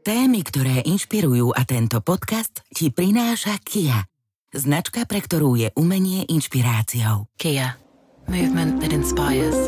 Témy, ktoré inšpirujú a tento podcast ti prináša Kia. Značka, pre ktorú je umenie inšpiráciou. Kia. Movement that inspires.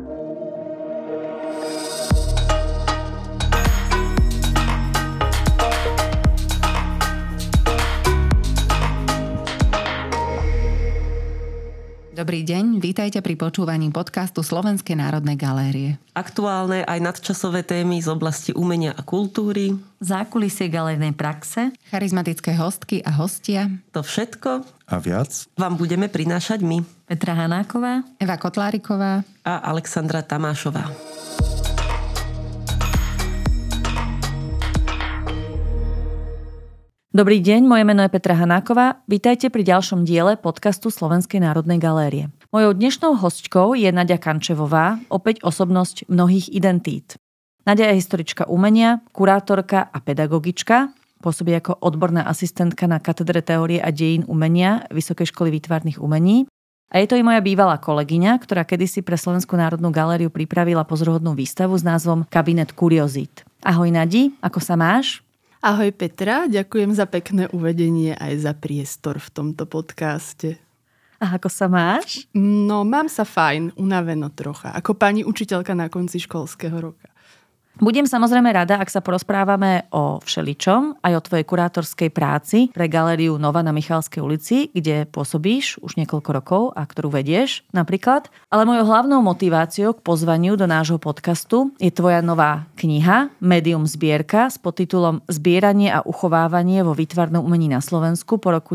Dobrý deň, vítajte pri počúvaní podcastu Slovenskej národnej galérie. Aktuálne aj nadčasové témy z oblasti umenia a kultúry, zákulisie galérnej praxe, charizmatické hostky a hostia. To všetko a viac vám budeme prinášať my, Petra Hanáková, Eva Kotláriková a Alexandra Tamášová. Dobrý deň, moje meno je Petra Hanáková. Vítajte pri ďalšom diele podcastu Slovenskej národnej galérie. Mojou dnešnou hostkou je Naďa Kančevová, opäť osobnosť mnohých identít. Naďa je historička umenia, kurátorka a pedagogička, pôsobí ako odborná asistentka na katedre teórie a dejín umenia Vysokej školy výtvarných umení. A je to i moja bývalá kolegyňa, ktorá kedysi pre Slovenskú národnú galériu pripravila pozoruhodnú výstavu s názvom Kabinet kuriozít. Ahoj Nadi, ako sa máš? Ahoj Petra, ďakujem za pekné uvedenie aj za priestor v tomto podcaste. A ako sa máš? No, mám sa fajn, unaveno trocha, ako pani učiteľka na konci školského roka. Budem samozrejme rada, ak sa porozprávame o všeličom, aj o tvojej kurátorskej práci pre galériu Nova na Michalskej ulici, kde pôsobíš už niekoľko rokov a ktorú vedieš napríklad. Ale mojou hlavnou motiváciou k pozvaniu do nášho podcastu je tvoja nová kniha Medium zbierka s podtitulom Zbieranie a uchovávanie vo výtvarnom umení na Slovensku po roku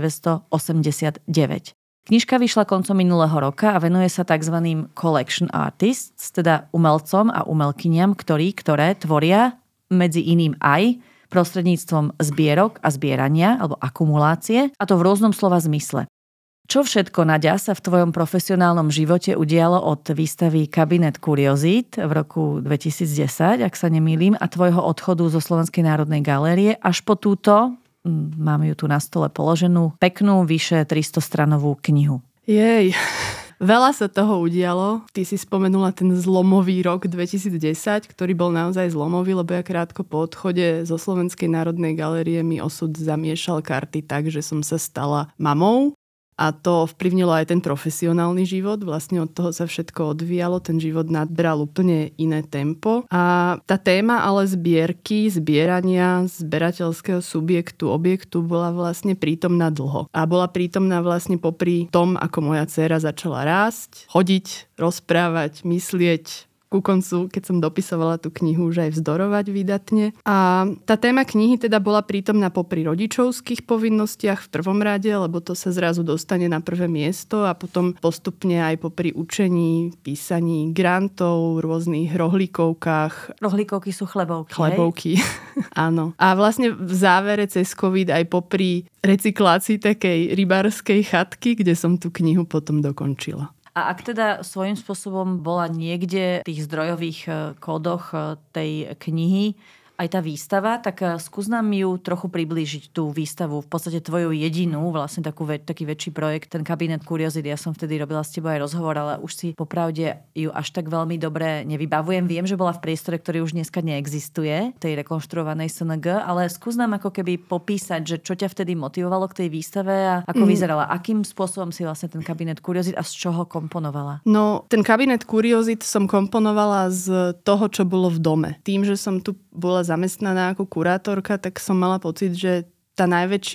1989. Knižka vyšla koncom minulého roka a venuje sa tzv. Collection artists, teda umelcom a umelkyniam, ktoré tvoria medzi iným aj prostredníctvom zbierok a zbierania alebo akumulácie, a to v rôznom slova zmysle. Čo všetko, Naďa, sa v tvojom profesionálnom živote udialo od výstavy Kabinet kuriozít v roku 2010, ak sa nemýlim, a tvojho odchodu zo Slovenskej národnej galérie až po túto, máme ju tu na stole položenú, peknú, vyše 300-stranovú knihu. Jej, veľa sa toho udialo. Ty si spomenula ten zlomový rok 2010, ktorý bol naozaj zlomový, lebo ja krátko po odchode zo Slovenskej národnej galérie mi osud zamiešal karty tak, že som sa stala mamou. A to vplyvnilo aj ten profesionálny život. Vlastne od toho sa všetko odvíjalo. Ten život nadbral úplne iné tempo. A tá téma ale zbierky, zbierania, zberateľského subjektu, objektu bola vlastne prítomná dlho. A bola prítomná vlastne popri tom, ako moja dcéra začala rásť, chodiť, rozprávať, myslieť. Ku koncu, keď som dopisovala tú knihu, už aj vzdorovať výdatne. A tá téma knihy teda bola prítomná popri rodičovských povinnostiach v prvom rade, lebo to sa zrazu dostane na prvé miesto, a potom postupne aj popri učení, písaní grantov, rôznych rohlíkovkách. Rohlíkovky sú chlebovky. Chlebovky, áno. A vlastne v závere cez COVID aj popri recyklácii takej rybárskej chatky, kde som tú knihu potom dokončila. A ak teda svojím spôsobom bola niekde v tých zdrojových kódoch tej knihy aj tá výstava, tak skús nám ju trochu priblížiť, tú výstavu, v podstate tvoju jedinú, vlastne taký väčší projekt, ten Kabinet kuriozít. Ja som vtedy robila s tebou aj rozhovor, ale už si popravde ju až tak veľmi dobre nevybavujem. Viem, že bola v priestore, ktorý už dneska neexistuje, tej rekonštruovanej SNG, ale skús nám ako keby popísať, že čo ťa vtedy motivovalo k tej výstave a ako vyzerala, akým spôsobom si vlastne ten Kabinet kuriozít a z čoho komponovala? No, ten Kabinet kuriozít som komponovala z toho, čo bolo v dome. Tým, že som tu bola zamestnaná ako kurátorka, tak som mala pocit, že to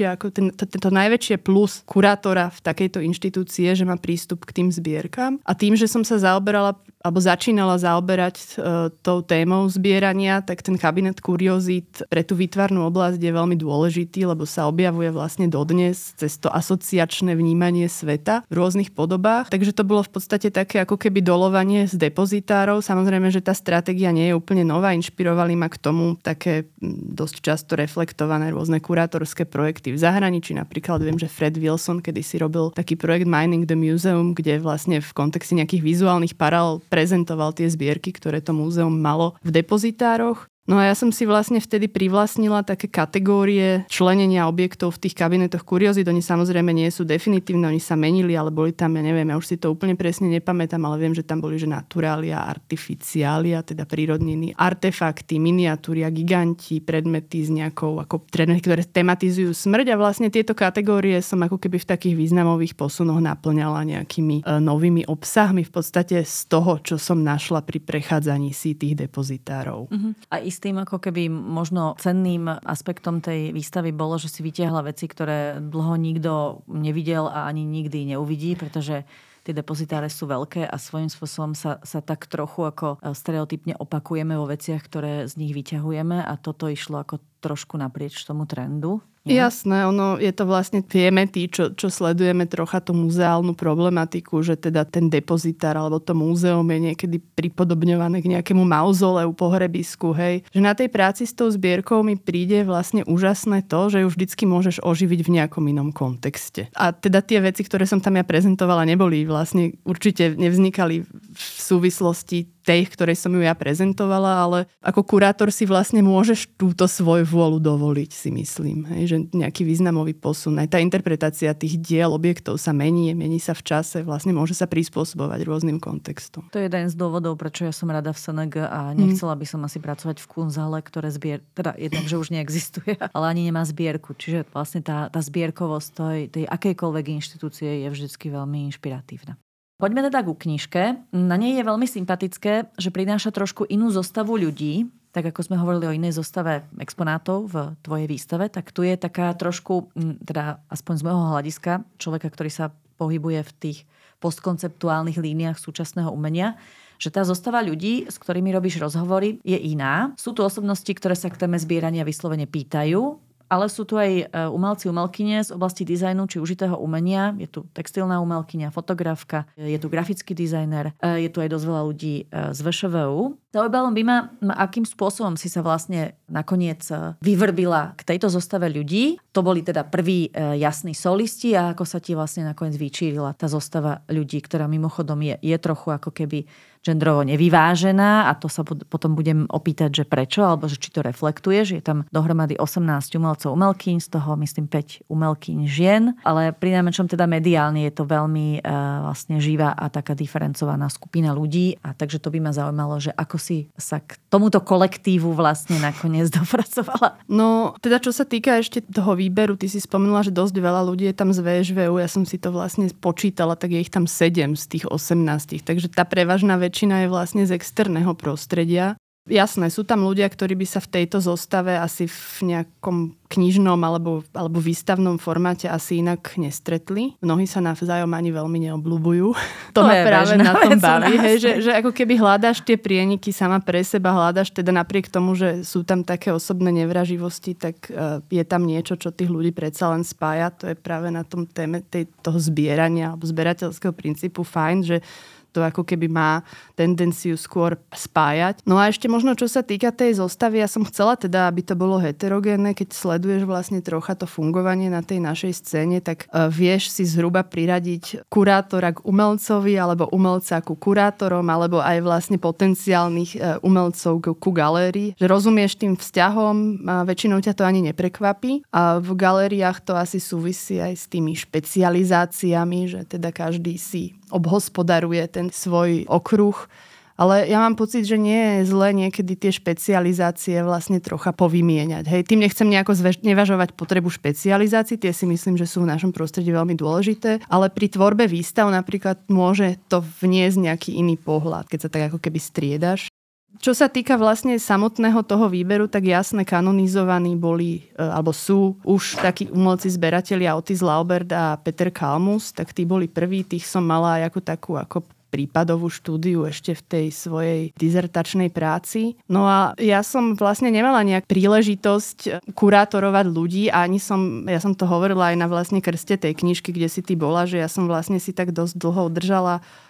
najväčšie plus kurátora v takejto inštitúcii je, že má prístup k tým zbierkam. A tým, že som sa začínala zaoberať tou témou zbierania, tak ten Kabinet kuriozít pre tú výtvarnú oblasť je veľmi dôležitý, lebo sa objavuje vlastne dodnes cez to asociačné vnímanie sveta v rôznych podobách. Takže to bolo v podstate také ako keby dolovanie z depozitárov. Samozrejme, že tá stratégia nie je úplne nová. Inšpirovali ma k tomu také dosť často reflektované rôzne kurátorské projekty v zahraničí. Napríklad viem, že Fred Wilson kedysi robil taký projekt Mining the Museum, kde vlastne v kontexte nejakých vizuálnych parál prezentoval tie zbierky, ktoré to múzeum malo v depozitároch. No a ja som si vlastne vtedy privlastnila také kategórie členenia objektov v tých kabinetoch kuriozít. Oni samozrejme nie sú definitívne, oni sa menili, ale boli tam, ja neviem, ja už si to úplne presne nepamätám, ale viem, že tam boli, že naturalia, artificialia, teda prírodniny, artefakty, miniatúria, giganti, predmety s nejakou, ako predmety, ktoré tematizujú smrť, a vlastne tieto kategórie som ako keby v takých významových posunoch naplňala nejakými novými obsahmi v podstate z toho, čo som našla pri prechádzaní si tých depozitárov. A tým ako keby možno cenným aspektom tej výstavy bolo, že si vytiahla veci, ktoré dlho nikto nevidel a ani nikdy neuvidí, pretože tie depozitáre sú veľké a svojím spôsobom sa tak trochu ako stereotypne opakujeme vo veciach, ktoré z nich vyťahujeme, a toto išlo ako trošku naprieč tomu trendu. Nie? Jasné, ono je to vlastne, vieme tí, čo sledujeme trocha tú muzeálnu problematiku, že teda ten depozitár alebo to múzeum je niekedy pripodobňované k nejakému mauzoleu, pohrebisku, hej. Že na tej práci s tou zbierkou mi príde vlastne úžasné to, že ju vždycky môžeš oživiť v nejakom inom kontexte. A teda tie veci, ktoré som tam ja prezentovala, neboli vlastne, určite nevznikali v súvislosti tej, ktorej som ju ja prezentovala, ale ako kurátor si vlastne môžeš túto svoju vôľu dovoliť, si myslím. Hej, že nejaký významový posun. Aj tá interpretácia tých diel, objektov sa mení sa v čase, vlastne môže sa prispôsobovať rôznym kontextom. To je jeden z dôvodov, prečo ja som rada v SNG a nechcela by som asi pracovať v Kunsthalle, ktoré teda jednak, že už neexistuje, ale ani nemá zbierku. Čiže vlastne tá zbierkovosť tej akejkoľvek inštitúcie je vždycky veľmi inšpiratívna. Poďme teda ku knižke. Na nej je veľmi sympatické, že prináša trošku inú zostavu ľudí. Tak ako sme hovorili o inej zostave exponátov v tvojej výstave, tak tu je taká trošku, teda aspoň z môjho hľadiska, človeka, ktorý sa pohybuje v tých postkonceptuálnych líniách súčasného umenia, že tá zostava ľudí, s ktorými robíš rozhovory, je iná. Sú tu osobnosti, ktoré sa k téme zbierania vyslovene pýtajú, ale sú tu aj umelci, umelkyne z oblasti dizajnu či užitého umenia. Je tu textilná umelkyňa, fotografka, je tu grafický dizajner, je tu aj dosť veľa ľudí z VŠVU. Zaujímalo by ma, akým spôsobom si sa vlastne nakoniec vyvrbila k tejto zostave ľudí. To boli teda prví jasní solisti a ako sa ti vlastne nakoniec vyčírila tá zostava ľudí, ktorá mimochodom je trochu ako keby gendrovo nevyvážená, a to sa potom budem opýtať, že prečo, alebo že či to reflektuje, že je tam dohromady 18 umelcov, umelkyň, z toho myslím 5 umelkyň žien, ale pri najmenšom teda mediálne je to veľmi vlastne živá a taká diferencovaná skupina ľudí, a takže to by ma zaujímalo, že ako si sa k tomuto kolektívu vlastne nakoniec dopracovala. No, teda čo sa týka ešte toho výberu, ty si spomenula, že dosť veľa ľudí je tam z VŠVU, ja som si to vlastne počítala, tak je ich tam 7 z tých 18, takže tá prevažná väčšina je vlastne z externého prostredia. Jasné, sú tam ľudia, ktorí by sa v tejto zostave asi v nejakom knižnom alebo výstavnom formáte asi inak nestretli. Mnohí sa navzájom ani veľmi neobľúbujú. To ma práve na tom baví. Hej, že ako keby hľadáš tie prieniky sama pre seba, hľadáš teda napriek tomu, že sú tam také osobné nevraživosti, tak je tam niečo, čo tých ľudí predsa len spája. To je práve na tom téme toho zbierania alebo zberateľského princípu fajn, že to ako keby má tendenciu skôr spájať. No a ešte možno, čo sa týka tej zostavy, ja som chcela teda, aby to bolo heterogénne, keď sleduješ vlastne trocha to fungovanie na tej našej scéne, tak vieš si zhruba priradiť kurátora k umelcovi, alebo umelca ku kurátorom, alebo aj vlastne potenciálnych umelcov ku galérii. Že rozumieš tým vzťahom, a väčšinou ťa to ani neprekvapí. A v galériách to asi súvisí aj s tými špecializáciami, že teda každý si obhospodaruje ten svoj okruh. Ale ja mám pocit, že nie je zle niekedy tie špecializácie vlastne trocha povymieňať. Hej, tým nechcem nejako nevažovať potrebu špecializácií, tie si myslím, že sú v našom prostredí veľmi dôležité, ale pri tvorbe výstav napríklad môže to vniesť nejaký iný pohľad, keď sa tak ako keby striedaš. Čo sa týka vlastne samotného toho výberu, tak jasne kanonizovaní boli, alebo sú už takí umelci zberatelia Otis Laubert a Peter Kalmus, tak tí boli prví, tých som mala aj ako takú ako prípadovú štúdiu ešte v tej svojej dizertačnej práci. No a ja som vlastne nemala nejak príležitosť kurátorovať ľudí a ja som to hovorila aj na vlastne krste tej knižky, kde si ty bola, že ja som vlastne si tak dosť dlho udržala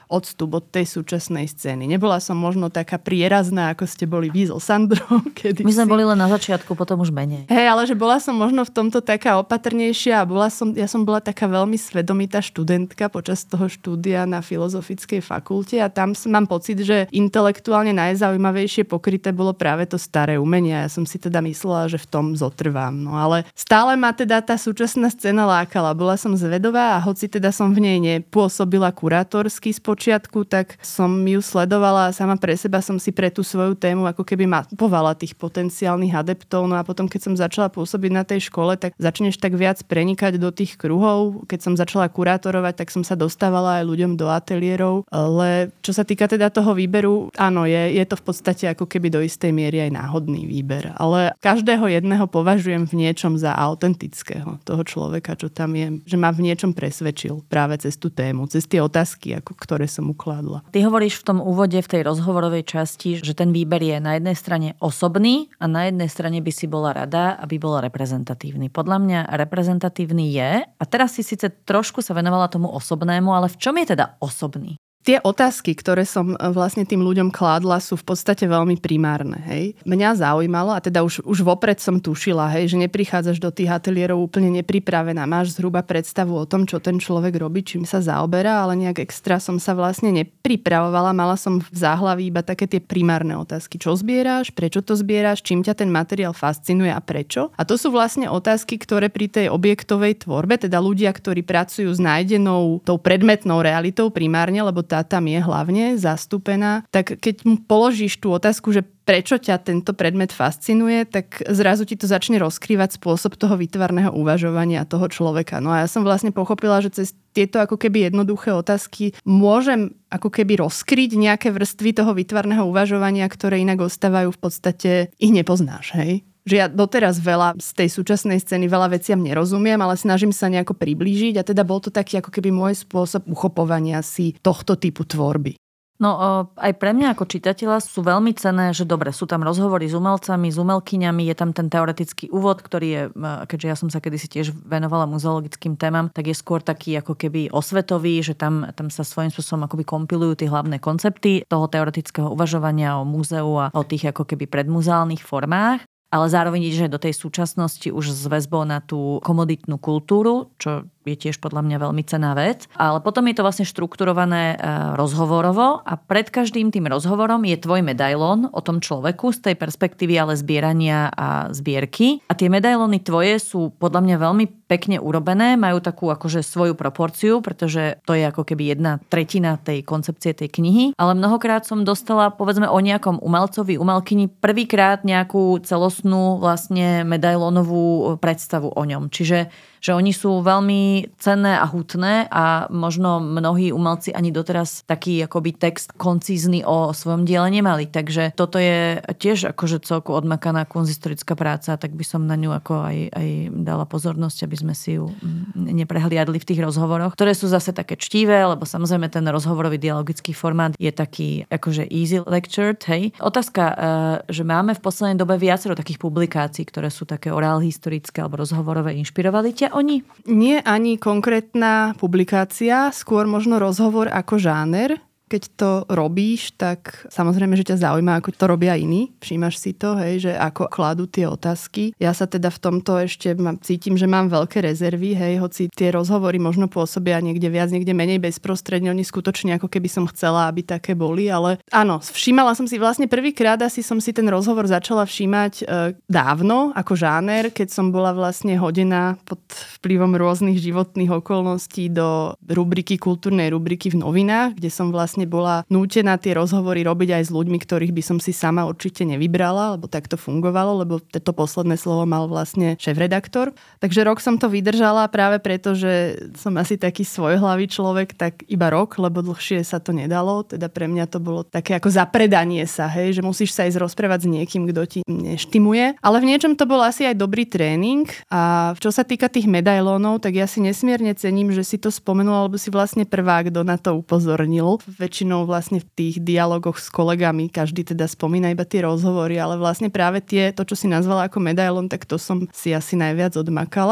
odstup od tej súčasnej scény. Nebola som možno taká prierazná, ako ste boli vy so Sandrou. My sme boli len na začiatku, potom už menej. Hej, ale že bola som možno v tomto taká opatrnejšia a ja som bola taká veľmi svedomitá študentka počas toho štúdia na Filozofickej fakulte a tam mám pocit, že intelektuálne najzaujímavejšie pokryté bolo práve to staré umenie. Ja som si teda myslela, že v tom zotrvám. No ale stále ma teda tá súčasná scéna lákala. Bola som zvedová a hoci teda som v nej nepôsobila kurátorsky spočiatku, tak som ju sledovala a sama pre seba som si pre tú svoju tému ako keby mapovala tých potenciálnych adeptov. No a potom, keď som začala pôsobiť na tej škole, tak začneš tak viac prenikať do tých kruhov. Keď som začala kurátorovať, tak som sa dostávala aj ľuďom do ateliérov. Ale čo sa týka teda toho výberu, áno, je to v podstate ako keby do istej miery aj náhodný výber. Ale každého jedného považujem v niečom za autentického, toho človeka, čo tam je, že ma v niečom presvedčil práve cez tú tému, cez tie otázky, ktoré som ukladla. Ty hovoríš v tom úvode, v tej rozhovorovej časti, že ten výber je na jednej strane osobný a na jednej strane by si bola rada, aby bol reprezentatívny. Podľa mňa reprezentatívny je, a teraz si síce trošku sa venovala tomu osobnému, ale v čom je teda osobný? Tie otázky, ktoré som vlastne tým ľuďom kládla, sú v podstate veľmi primárne. Hej. Mňa zaujímalo, a teda už vopred som tušila, hej, že neprichádzaš do tých ateliérov úplne nepripravená. Máš zhruba predstavu o tom, čo ten človek robí, čím sa zaoberá, ale nejak extra som sa vlastne nepripravovala. Mala som v záhlaví iba také tie primárne otázky. Čo zbieráš, prečo to zbieráš, čím ťa ten materiál fascinuje a prečo. A to sú vlastne otázky, ktoré pri tej objektovej tvorbe, teda ľudia, ktorí pracujú s nájdenou tou predmetnou realitou primárne, lebo tá tam je hlavne zastúpená, tak keď mu položíš tú otázku, že prečo ťa tento predmet fascinuje, tak zrazu ti to začne rozkrývať spôsob toho výtvarného uvažovania toho človeka. No a ja som vlastne pochopila, že cez tieto ako keby jednoduché otázky môžem ako keby rozkryť nejaké vrstvy toho výtvarného uvažovania, ktoré inak ostávajú v podstate, ich nepoznáš, hej? Že ja doteraz veľa z tej súčasnej scény veľa veciam nerozumiem, ale snažím sa nejako priblížiť a teda bol to taký ako keby môj spôsob uchopovania si tohto typu tvorby. No aj pre mňa ako čitateľa sú veľmi cenné, že dobre, sú tam rozhovory s umelcami, s umelkyňami, je tam ten teoretický úvod, ktorý je, keďže ja som sa kedysi tiež venovala muzeologickým témam, tak je skôr taký ako keby osvetový, že tam sa svojím spôsobom akoby kompilujú tie hlavné koncepty toho teoretického uvažovania o múzeu a o tých ako keby predmuzeálnych formách. Ale zároveň ide, že do tej súčasnosti už s väzbou na tú komoditnú kultúru, čo je tiež podľa mňa veľmi cenná vec. Ale potom je to vlastne štrukturované rozhovorovo a pred každým tým rozhovorom je tvoj medailón o tom človeku z tej perspektívy ale zbierania a zbierky. A tie medailóny tvoje sú podľa mňa veľmi pekne urobené, majú takú akože svoju proporciu, pretože to je ako keby 1/3 tej koncepcie tej knihy. Ale mnohokrát som dostala, povedzme, o nejakom umelcovi, umelkyni prvýkrát nejakú celostnú vlastne medailónovú predstavu o ňom. Čiže že oni sú veľmi cenné a hutné a možno mnohí umelci ani doteraz taký akoby text koncízny o svojom diele nemali. Takže toto je tiež akože celku odmakaná kunsthistorická práca, tak by som na ňu ako aj dala pozornosť, aby sme si ju neprehliadli v tých rozhovoroch, ktoré sú zase také čtivé, lebo samozrejme ten rozhovorový dialogický formát je taký akože easy lectured, hej. Otázka, že máme v poslednej dobe viacero takých publikácií, ktoré sú také orál historické alebo rozhovorové, inšpirovali ťa oni? Nie ani konkrétna publikácia, skôr možno rozhovor ako žáner. Keď to robíš, tak samozrejme, že ťa zaujíma, ako to robia iní. Všímaš si to, hej, že ako kladú tie otázky. Ja sa teda v tomto ešte cítim, že mám veľké rezervy, hej, hoci tie rozhovory možno pôsobia niekde viac, niekde menej bezprostredne. Oni skutočne ako keby som chcela, aby také boli, ale áno, všímala som si vlastne prvýkrát, asi som si ten rozhovor začala všímať dávno ako žáner, keď som bola vlastne hodená pod vplyvom rôznych životných okolností do kultúrnej rubriky v novinách, kde som vlastne bola nútená tie rozhovory robiť aj s ľuďmi, ktorých by som si sama určite nevybrala, lebo tak to fungovalo, lebo to posledné slovo mal vlastne šéfredaktor. Takže rok som to vydržala práve preto, že som asi taký svojhlavý človek, tak iba rok, lebo dlhšie sa to nedalo. Teda pre mňa to bolo také ako zapredanie sa, hej, že musíš sa ísť rozprávať s niekým, kto ti neštimuje. Ale v niečom to bol asi aj dobrý tréning. A čo sa týka tých medailónov, tak ja si nesmierne cením, že si to spomenula, lebo si vlastne prvá, kto na to upozornil. Väčšinou vlastne v tých dialogoch s kolegami každý teda spomína iba tie rozhovory, ale vlastne práve to, čo si nazvala ako medailón, tak to som si asi najviac odmakala.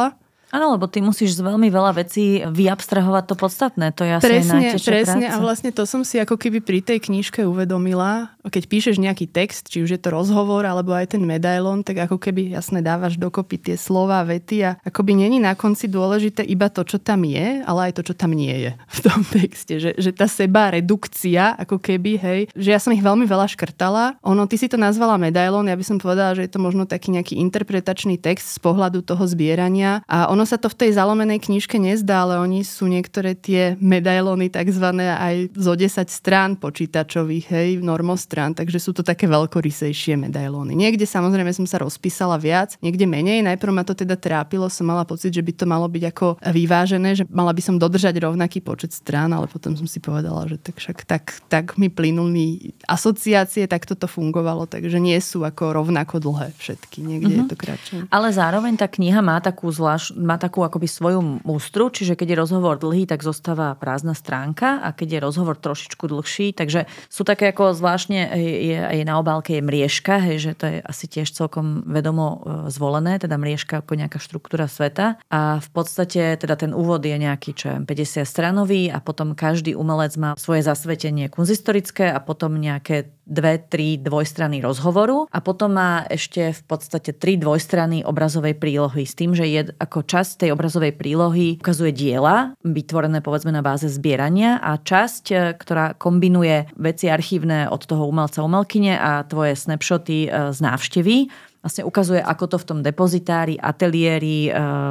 Áno, lebo ty musíš z veľmi veľa vecí vyabstrahovať to podstatné. To je asi najťažšia presne. práca. A vlastne to som si ako keby pri tej knižke uvedomila. Keď píšeš nejaký text, či už je to rozhovor, alebo aj ten medailón, tak ako keby jasne dávaš dokopy tie slová, vety a akoby není na konci dôležité iba to, čo tam je, ale aj to, čo tam nie je v tom texte. Že tá seba redukcia, ako keby, hej, že ja som ich veľmi veľa škrtala. Ty si to nazvala medailón, ja by som povedala, že je to možno taký nejaký interpretačný text z pohľadu toho zbierania. A ono sa to v tej zalomenej knižke nezdá, ale oni sú niektoré tie medailóny takzvané aj zo 10 strán počítačových, hej, normostrán, takže sú to také veľkorysejšie medailóny. Niekde samozrejme som sa rozpísala viac, niekde menej. Najprv ma to teda trápilo, som mala pocit, že by to malo byť ako vyvážené, že mala by som dodržať rovnaký počet strán, ale potom som si povedala, že tak mi plynuli asociácie, tak toto fungovalo, takže nie sú ako rovnako dlhé všetky, niekde je to kratšie. Ale zároveň tá kniha má takú akoby svoju mústru, čiže keď je rozhovor dlhý, tak zostáva prázdna stránka a keď je rozhovor trošičku dlhší, takže sú také ako zvláštne je na obálke je mriežka, hej, že to je asi tiež celkom vedomo zvolené, teda mriežka ako nejaká štruktúra sveta a v podstate teda ten úvod je nejaký 50 stranový a potom každý umelec má svoje zasvetenie kunzistorické a potom nejaké 2-3 dvojstrany rozhovoru a potom má ešte v podstate 3 dvojstrany obrazovej prílohy s tým, že je ako časť tej obrazovej prílohy ukazuje diela, vytvorené povedzme na báze zbierania a časť, ktorá kombinuje veci archívne od toho umelca umelkyne a tvoje snapshoty z návštevy. Vlastne ukazuje, ako to v tom depozitári, ateliéri,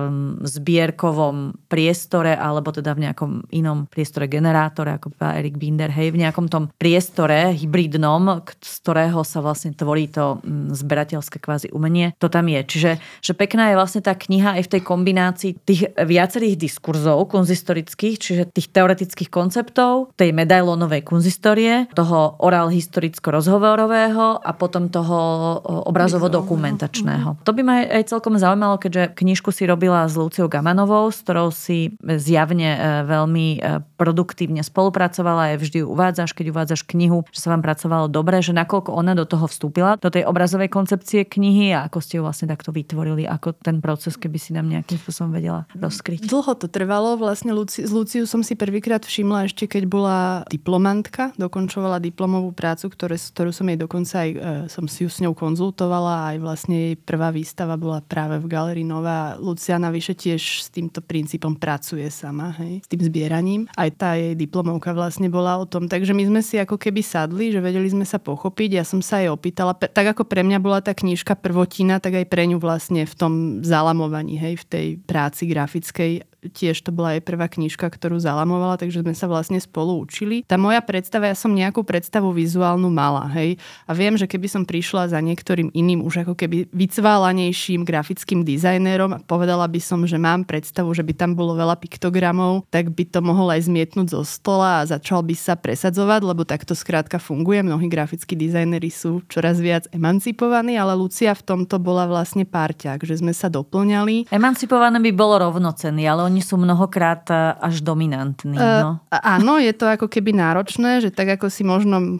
zbierkovom priestore alebo teda v nejakom inom priestore generátore, ako povedal Erik Binder, hej, v nejakom tom priestore hybridnom, z ktorého sa vlastne tvorí to zberateľské kvázi umenie, to tam je. Čiže že pekná je vlastne tá kniha aj v tej kombinácii tých viacerých diskurzov kunzistorických, čiže tých teoretických konceptov, tej medailónovej kunzistorie, toho orál historicko-rozhovorového a potom toho obrazovo-dokumentačného. To by ma aj celkom zaujímalo, keďže knižku si robila s Luciou Gamanovou, s ktorou si zjavne veľmi produktívne spolupracovala, aj vždy ju uvádzaš, keď uvádzaš knihu, že sa vám pracovalo dobre, že nakoľko ona do toho vstúpila, do tej obrazovej koncepcie knihy a ako ste ju vlastne takto vytvorili, ako ten proces, keby si nám nejakým spôsobom vedela rozkryť. Dlho to trvalo, vlastne s Luciou som si prvýkrát všimla ešte, keď bola diplomantka, dokončovala diplomovú prácu, ktorú som jej dokonca aj som si ju s ňou konzultovala, aj vlastne jej prvá výstava bola práve v Galérii Nová. Lucia navyše tiež s týmto princípom pracuje sama, hej, s tým zbieraním. Aj tá jej diplomovka vlastne bola o tom. Takže my sme si ako keby sadli, že vedeli sme sa pochopiť. Ja som sa jej opýtala, tak ako pre mňa bola tá knižka prvotina, tak aj pre ňu vlastne v tom zalamovaní, hej, v tej práci grafickej. Tiež to bola jej prvá knižka, ktorú zalamovala, takže sme sa vlastne spolu učili. Tá moja predstava, ja som nejakú predstavu vizuálnu mala, hej. A viem, že keby som prišla za niektorým iným, už ako keby vycválanejším grafickým dizajnérom a povedala by som, že mám predstavu, že by tam bolo veľa piktogramov, tak by to mohol aj zmietnúť zo stola a začal by sa presadzovať, lebo takto skrátka funguje. Mnohí grafickí dizajneri sú čoraz viac emancipovaní, ale Lucia v tomto bola vlastne párťák, že sme sa doplňali. Emancipované by bolo rovnocenný, ale oni sú mnohokrát až dominantní. No. Áno, je to ako keby náročné, že tak ako si možno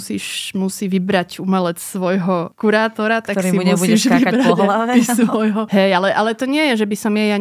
musí vybrať umelec svojho kurátora, tak ktorý si musíš vybrať po hlave, svojho. Hej, ale to nie je, že by som jej ja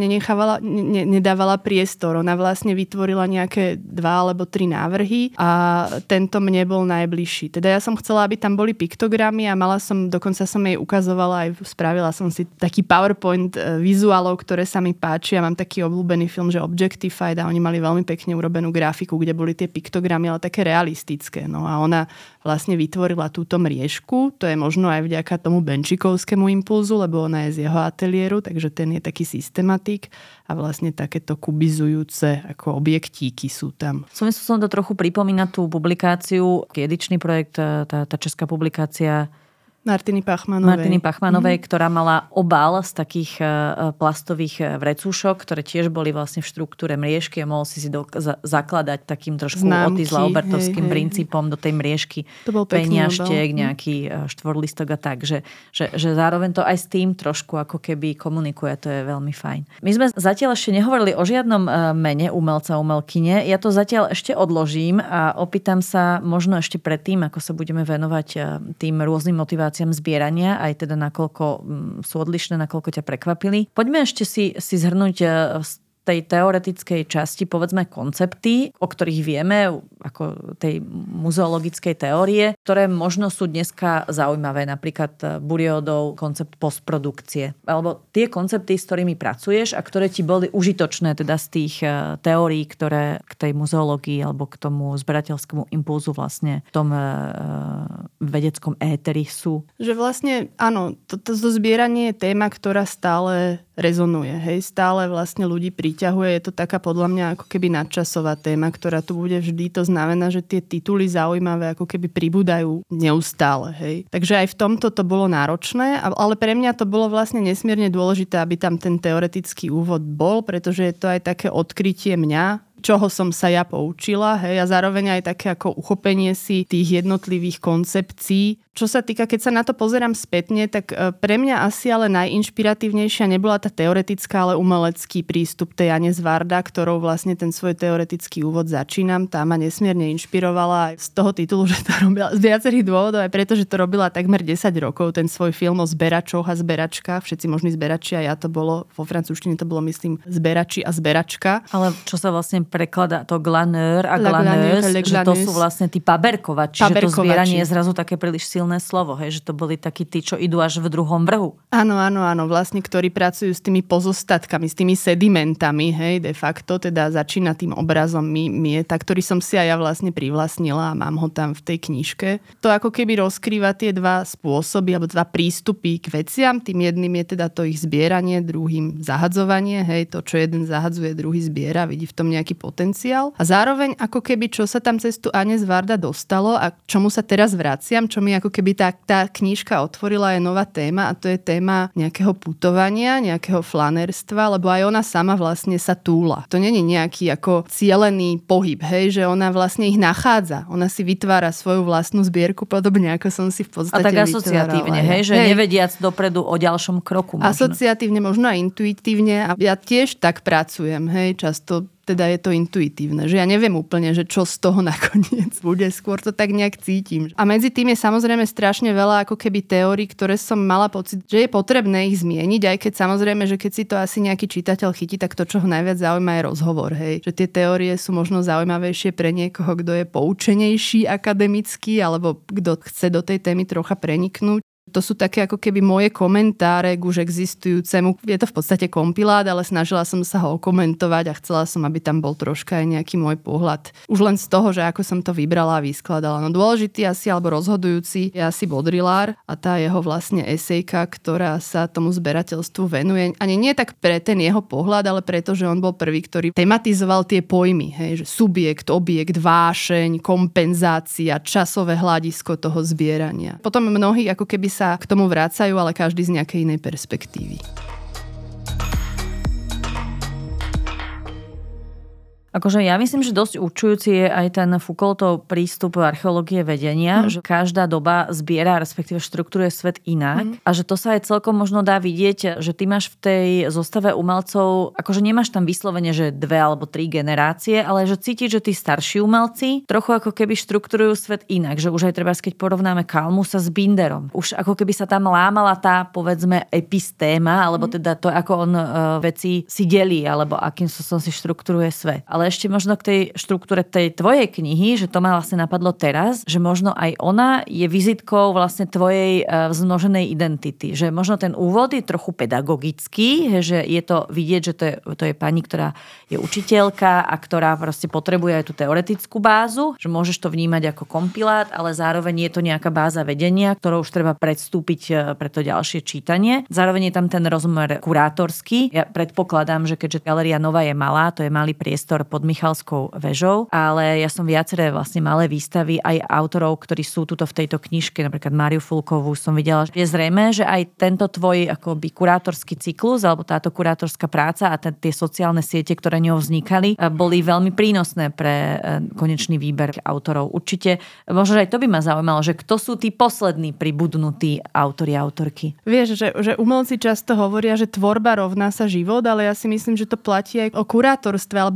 nedávala priestor. Ona vlastne vytvorila nejaké 2 alebo 3 návrhy a tento mne bol najbližší. Teda ja som chcela, aby tam boli piktogramy a dokonca som jej ukazovala aj spravila som si taký PowerPoint vizuálov, ktoré sa mi páčia. Mám taký obľúbený film, že Objectified a oni mali veľmi pekne urobenú grafiku, kde boli tie piktogramy, ale také realistické. No a ona vlastne vytvorila túto mriežku. To je možno aj vďaka tomu benčikovskému impulzu, lebo ona je z jeho ateliéru, takže ten je taký systematik a vlastne takéto kubizujúce ako objektíky sú tam. Som to trochu pripomína tú publikáciu, edičný projekt, tá česká publikácia Martiny Pachmanovej, ktorá mala obal z takých plastových vrecúšok, ktoré tiež boli vlastne v štruktúre mriežky a mohol si zakladať takým trošku Otis Laubertovským princípom do tej mriežky. Peňažtek, nejaký štvorlistok a tak. Že zároveň to aj s tým trošku ako keby komunikuje. To je veľmi fajn. My sme zatiaľ ešte nehovorili o žiadnom mene umelca, umelkyne. Ja to zatiaľ ešte odložím a opýtam sa možno ešte predtým, ako sa budeme venovať tým rôznym motiváciám situáciám zbierania, aj teda nakoľko sú odlišné, nakoľko ťa prekvapili. Poďme ešte si zhrnúť tej teoretickej časti, povedzme, koncepty, o ktorých vieme, ako tej muzeologickej teórie, ktoré možno sú dneska zaujímavé, napríklad Buriodov koncept postprodukcie. Alebo tie koncepty, s ktorými pracuješ a ktoré ti boli užitočné teda z tých teórií, ktoré k tej muzeológii alebo k tomu zberateľskému impulzu vlastne v tom vedeckom éteri sú. Že vlastne, áno, to zbieranie je téma, ktorá stále rezonuje. Hej, stále vlastne ľudí priťahuje. Je to taká podľa mňa ako keby nadčasová téma, ktorá tu bude vždy. To znamená, že tie tituly zaujímavé ako keby pribúdajú neustále. Hej. Takže aj v tomto to bolo náročné, ale pre mňa to bolo vlastne nesmierne dôležité, aby tam ten teoretický úvod bol, pretože je to aj také odkrytie mňa, čoho som sa ja poučila, hej, a zároveň aj také ako uchopenie si tých jednotlivých koncepcií. Čo sa týka, keď sa na to pozerám spätne, tak pre mňa asi ale najinšpiratívnejšia nebola tá teoretická, ale umelecký prístup tej Ane Zvarda, ktorou vlastne ten svoj teoretický úvod začínam. Tá ma nesmierne inšpirovala aj z toho titulu, že to robila z viacerých dôvodov, aj preto, že to robila takmer 10 rokov, ten svoj film o zberačoch a zberačkách, všetci možní zberači, a ja to bolo, vo francúzštine to bolo, myslím, zberači a zberačka. Ale čo sa vlastne prekladá to glaneur a glaneuse, že to sú vlastne tí paberkovači, že to zbieranie je zrazu také príliš silné slovo, hej, že to boli takí tí, čo idú až v druhom vrhu. Áno, vlastne, ktorí pracujú s tými pozostatkami, s tými sedimentami, hej, de facto, teda začína tým obrazom Mieta, ktorý som si aj ja vlastne privlastnila a mám ho tam v tej knižke. To ako keby rozkrýva tie dva spôsoby, alebo dva prístupy k veciam. Tým jedným je teda to ich zbieranie, druhým zahadzovanie, hej, to, čo jeden zahadzuje, druhý zbiera, vidí v tom nejaký potenciál. A zároveň ako keby, čo sa tam cez tú Ane Zvarda dostalo a čomu sa teraz vraciam, čo mi ako keby tá knižka otvorila, je nová téma, a to je téma nejakého putovania, nejakého flanerstva, lebo aj ona sama vlastne sa túla. To nie je nejaký ako cielený pohyb, hej, že ona vlastne ich nachádza. Ona si vytvára svoju vlastnú zbierku, podobne ako som si v podstate vytvárala. A tak asociatívne, hej, že nevediac dopredu o ďalšom kroku. Možno. Asociatívne, možno aj intuitívne, a ja tiež tak pracujem, hej, často teda je to intuitívne, že ja neviem úplne, že čo z toho nakoniec bude, skôr to tak nejak cítim. A medzi tým je samozrejme strašne veľa ako keby teórií, ktoré som mala pocit, že je potrebné ich zmieniť, aj keď samozrejme, že keď si to asi nejaký čitateľ chytí, tak to, čo ho najviac zaujíma, je rozhovor, hej. Že tie teórie sú možno zaujímavejšie pre niekoho, kto je poučenejší akademicky, alebo kto chce do tej témy trocha preniknúť. To sú také ako keby moje komentáre k už existujúcemu. Je to v podstate kompilát, ale snažila som sa ho okomentovať a chcela som, aby tam bol troška aj nejaký môj pohľad. Už len z toho, že ako som to vybrala a vyskladala. No dôležitý asi, alebo rozhodujúci je asi Baudrillard a tá jeho vlastne esejka, ktorá sa tomu zberateľstvu venuje. Ani nie tak pre ten jeho pohľad, ale preto, že on bol prvý, ktorý tematizoval tie pojmy. Hej, že subjekt, objekt, vášeň, kompenzácia, časové hľadisko toho zbierania. Potom mnohí ako keby sa k tomu vracajú, ale každý z nejakej inej perspektívy. Akože ja myslím, že dosť učujúci je aj ten Foucaultov prístup archeológie vedenia, že každá doba zbiera, respektíve štruktúruje svet inak a že to sa aj celkom možno dá vidieť, že ty máš v tej zostave umelcov, akože nemáš tam vyslovene, že 2 alebo 3 generácie, ale že cítiť, že tí starší umelci trochu ako keby štruktúrujú svet inak, že už aj treba, keď porovnáme Kalmusa s Binderom, už ako keby sa tam lámala tá, povedzme, epistéma, alebo teda to, ako on veci si delí, alebo akým som si štruktúruje svet. Ale ešte možno k tej štruktúre tej tvojej knihy, že to ma vlastne napadlo teraz, že možno aj ona je vizitkou vlastne tvojej vzmnoženej identity. Že možno ten úvod je trochu pedagogický, že je to vidieť, že to je pani, ktorá je učiteľka a ktorá proste potrebuje aj tú teoretickú bázu, že môžeš to vnímať ako kompilát, ale zároveň je to nejaká báza vedenia, ktorou už treba predstúpiť pre to ďalšie čítanie. Zároveň je tam ten rozmer kurátorský. Ja predpokladám, že keďže Galéria Nova je malá, to je malý priestor pod Michalskou väžou, ale ja som viaceré vlastne malé výstavy aj autorov, ktorí sú tuto v tejto knižke, napríklad Máriu Fulkovú som videla. Je zrejmé, že aj tento tvoj akoby kurátorský cyklus alebo táto kurátorská práca a tie sociálne siete, ktoré ňou vznikali, boli veľmi prínosné pre konečný výber autorov. Určite, možno aj to by ma zaujímalo, že kto sú tí poslední pribudnutí autori a autorky. Vieš, že umelci často hovoria, že tvorba rovná sa život, ale ja si myslím, že to platí aj o kurátorstve alebo o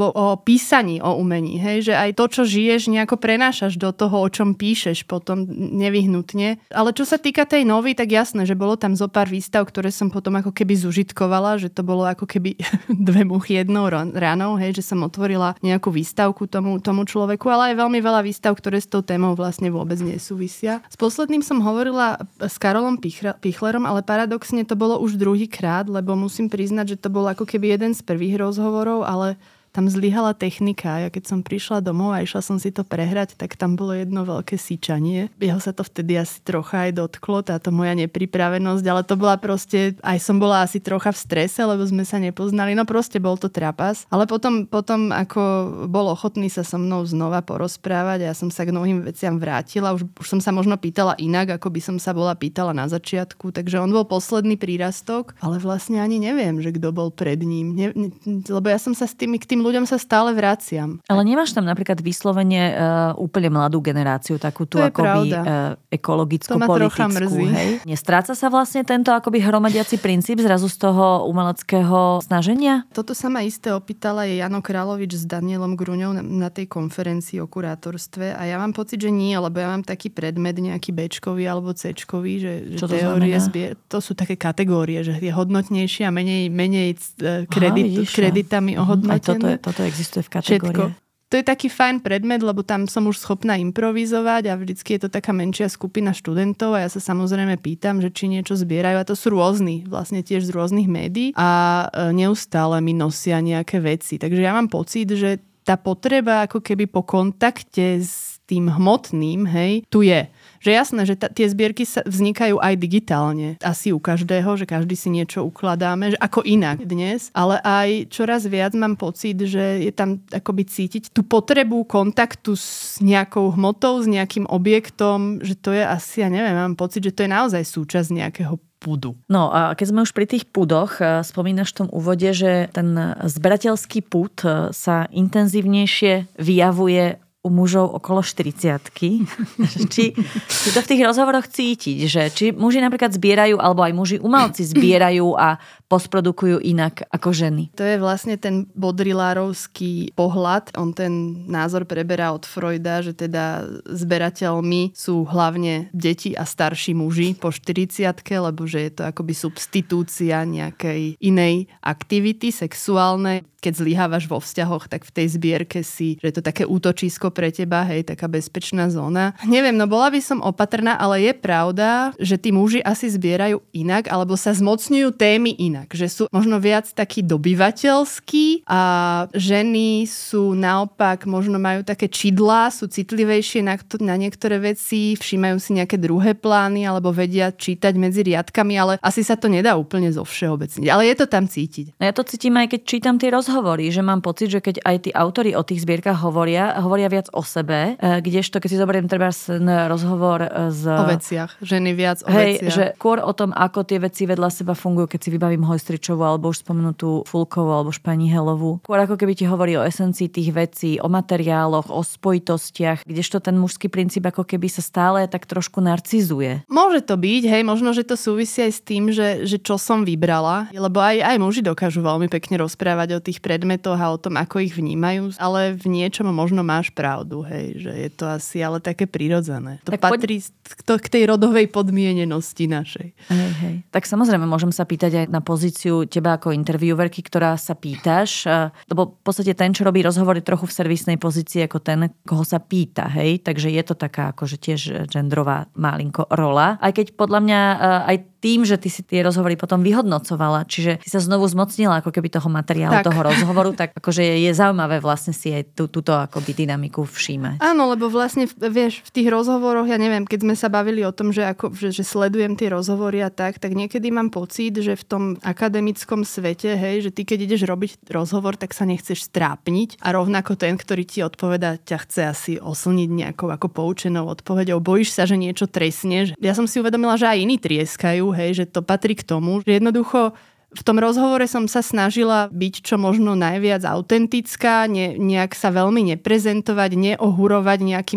písaní o umení, hej, že aj to, čo žiješ, nejako prenášaš do toho, o čom píšeš potom nevyhnutne. Ale čo sa týka tej novej, tak jasné, že bolo tam zo pár výstav, ktoré som potom ako keby zužitkovala, že to bolo ako keby dve muchy jednou ranou, hej, že som otvorila nejakú výstavku tomu človeku, ale aj veľmi veľa výstav, ktoré s tou témou vlastne vôbec nesúvisia. S posledným som hovorila s Karolom Pichlerom, ale paradoxne to bolo už druhýkrát, lebo musím priznať, že to bol ako keby jeden z prvých rozhovorov, ale tam zlyhala technika. Ja keď som prišla domov a išla som si to prehrať, tak tam bolo jedno veľké syčanie. Jeho sa to vtedy asi trocha aj dotklo, táto moja nepripravenosť, ale to bola proste, aj som bola asi trocha v strese, lebo sme sa nepoznali. No proste bol to trapas. Ale potom ako bol ochotný sa so mnou znova porozprávať a ja som sa k mnohým veciam vrátila. Už som sa možno pýtala inak, ako by som sa bola pýtala na začiatku. Takže on bol posledný prírastok, ale vlastne ani neviem, že kto bol pred ním. Lebo ja som sa k tým ľuďom sa stále vraciam. Ale nemáš tam napríklad vyslovene úplne mladú generáciu, takú tú akoby ekologickú-politickú, hej? Nestráca sa vlastne tento akoby hromadiaci princíp zrazu z toho umeleckého snaženia? Toto sa ma isté opýtala je Jano Královič s Danielom Gruňou na tej konferencii o kurátorstve a ja mám pocit, že nie, lebo ja mám taký predmet nejaký Bčkový alebo Cčkový, že teórie to sú také kategórie, že je hodnotnejšie a menej kreditami ohodnotené. Toto existuje v kategórii. To je taký fajn predmet, lebo tam som už schopná improvizovať a vždycky je to taká menšia skupina študentov a ja sa samozrejme pýtam, že či niečo zbierajú a to sú rôzni, vlastne tiež z rôznych médií a neustále mi nosia nejaké veci. Takže ja mám pocit, že tá potreba ako keby po kontakte s tým hmotným, hej, tu je. Že jasné, že tie zbierky vznikajú aj digitálne. Asi u každého, že každý si niečo ukladáme, že ako inak dnes. Ale aj čoraz viac mám pocit, že je tam akoby cítiť tú potrebu kontaktu s nejakou hmotou, s nejakým objektom, že to je asi, ja neviem, mám pocit, že to je naozaj súčasť nejakého pudu. No a keď sme už pri tých pudoch, spomínaš v tom úvode, že ten zberateľský pud sa intenzívnejšie vyjavuje u mužov okolo 40-ky. Či to v tých rozhovoroch cítiť, že či muži napríklad zbierajú, alebo aj muži umelci zbierajú a postprodukujú inak ako ženy. To je vlastne ten bodrilárovský pohľad. On ten názor preberá od Freuda, že teda zberateľmi sú hlavne deti a starší muži po 40-ke, lebo že je to akoby substitúcia nejakej inej aktivity sexuálnej. Keď zlyhávaš vo vzťahoch, tak v tej zbierke si, že je to také útočisko pre teba, hej, taká bezpečná zóna. Neviem, no bola by som opatrná, ale je pravda, že tí muži asi zbierajú inak, alebo sa zmocňujú témy inak. Že sú možno viac takí dobyvateľskí a ženy sú naopak, možno majú také čidlá, sú citlivejšie na niektoré veci, všímajú si nejaké druhé plány, alebo vedia čítať medzi riadkami, ale asi sa to nedá úplne zovšeobecniť. Ale je to tam cítiť. Ja to cítim aj keď čítam tie rozhovory, že mám pocit, že keď aj tí autori o tých zbierkach hovoria viac o sebe, kdežto keď si zoberiem treba rozhovor o veciach, ženy viac o veciach. Že skôr o tom, ako tie veci vedľa seba fungujú, keď si vybavím Hojstričovú alebo už spomenutú Fulkovú alebo Špani Helovú. Skôr ako keby ti hovorí o esencii tých vecí, o materiáloch, o spojitostiach, kdežto ten mužský princíp ako keby sa stále tak trošku narcizuje. Môže to byť, hej, možno, že to súvisí aj s tým, že čo som vybrala, lebo aj muži dokážu veľmi pekne rozprávať o tých predmetoch a o tom, ako ich vnímajú, ale v niečom možno máš pravdu, hej, že je to asi ale také prirodzené. To tak patrí k tej rodovej podmienenosti našej. Hej. Tak samozrejme môžem sa pýtať aj na pozíciu teba ako interviewerky, ktorá sa pýtaš, lebo v podstate ten, čo robí rozhovory trochu v servisnej pozícii ako ten, koho sa pýta, hej, takže je to taká akože tiež genderová malinko rola. Aj keď podľa mňa aj tým, že ty si tie rozhovory potom vyhodnocovala, čiže ty sa znovu zmocnila ako keby toho materiálu, toho rozhovoru, tak akože je zaujímavé vlastne si aj túto akoby dynamiku všímať. Áno, lebo vlastne vieš, v tých rozhovoroch, ja neviem, keď sme sa bavili o tom, že sledujem tie rozhovory a tak niekedy mám pocit, že v tom akademickom svete, hej, že ty keď ideš robiť rozhovor, tak sa nechceš strápniť a rovnako ten, ktorý ti odpoveda, ťa chce asi oslniť nejakou ako poučenou odpoveďou. Bojíš sa, že niečo tresneš. Ja som si uvedomila, že aj iní trieskajú, hej, že to patrí k tomu, že jednoducho v tom rozhovore som sa snažila byť čo možno najviac autentická, nejak sa veľmi neprezentovať, neohurovať nejakými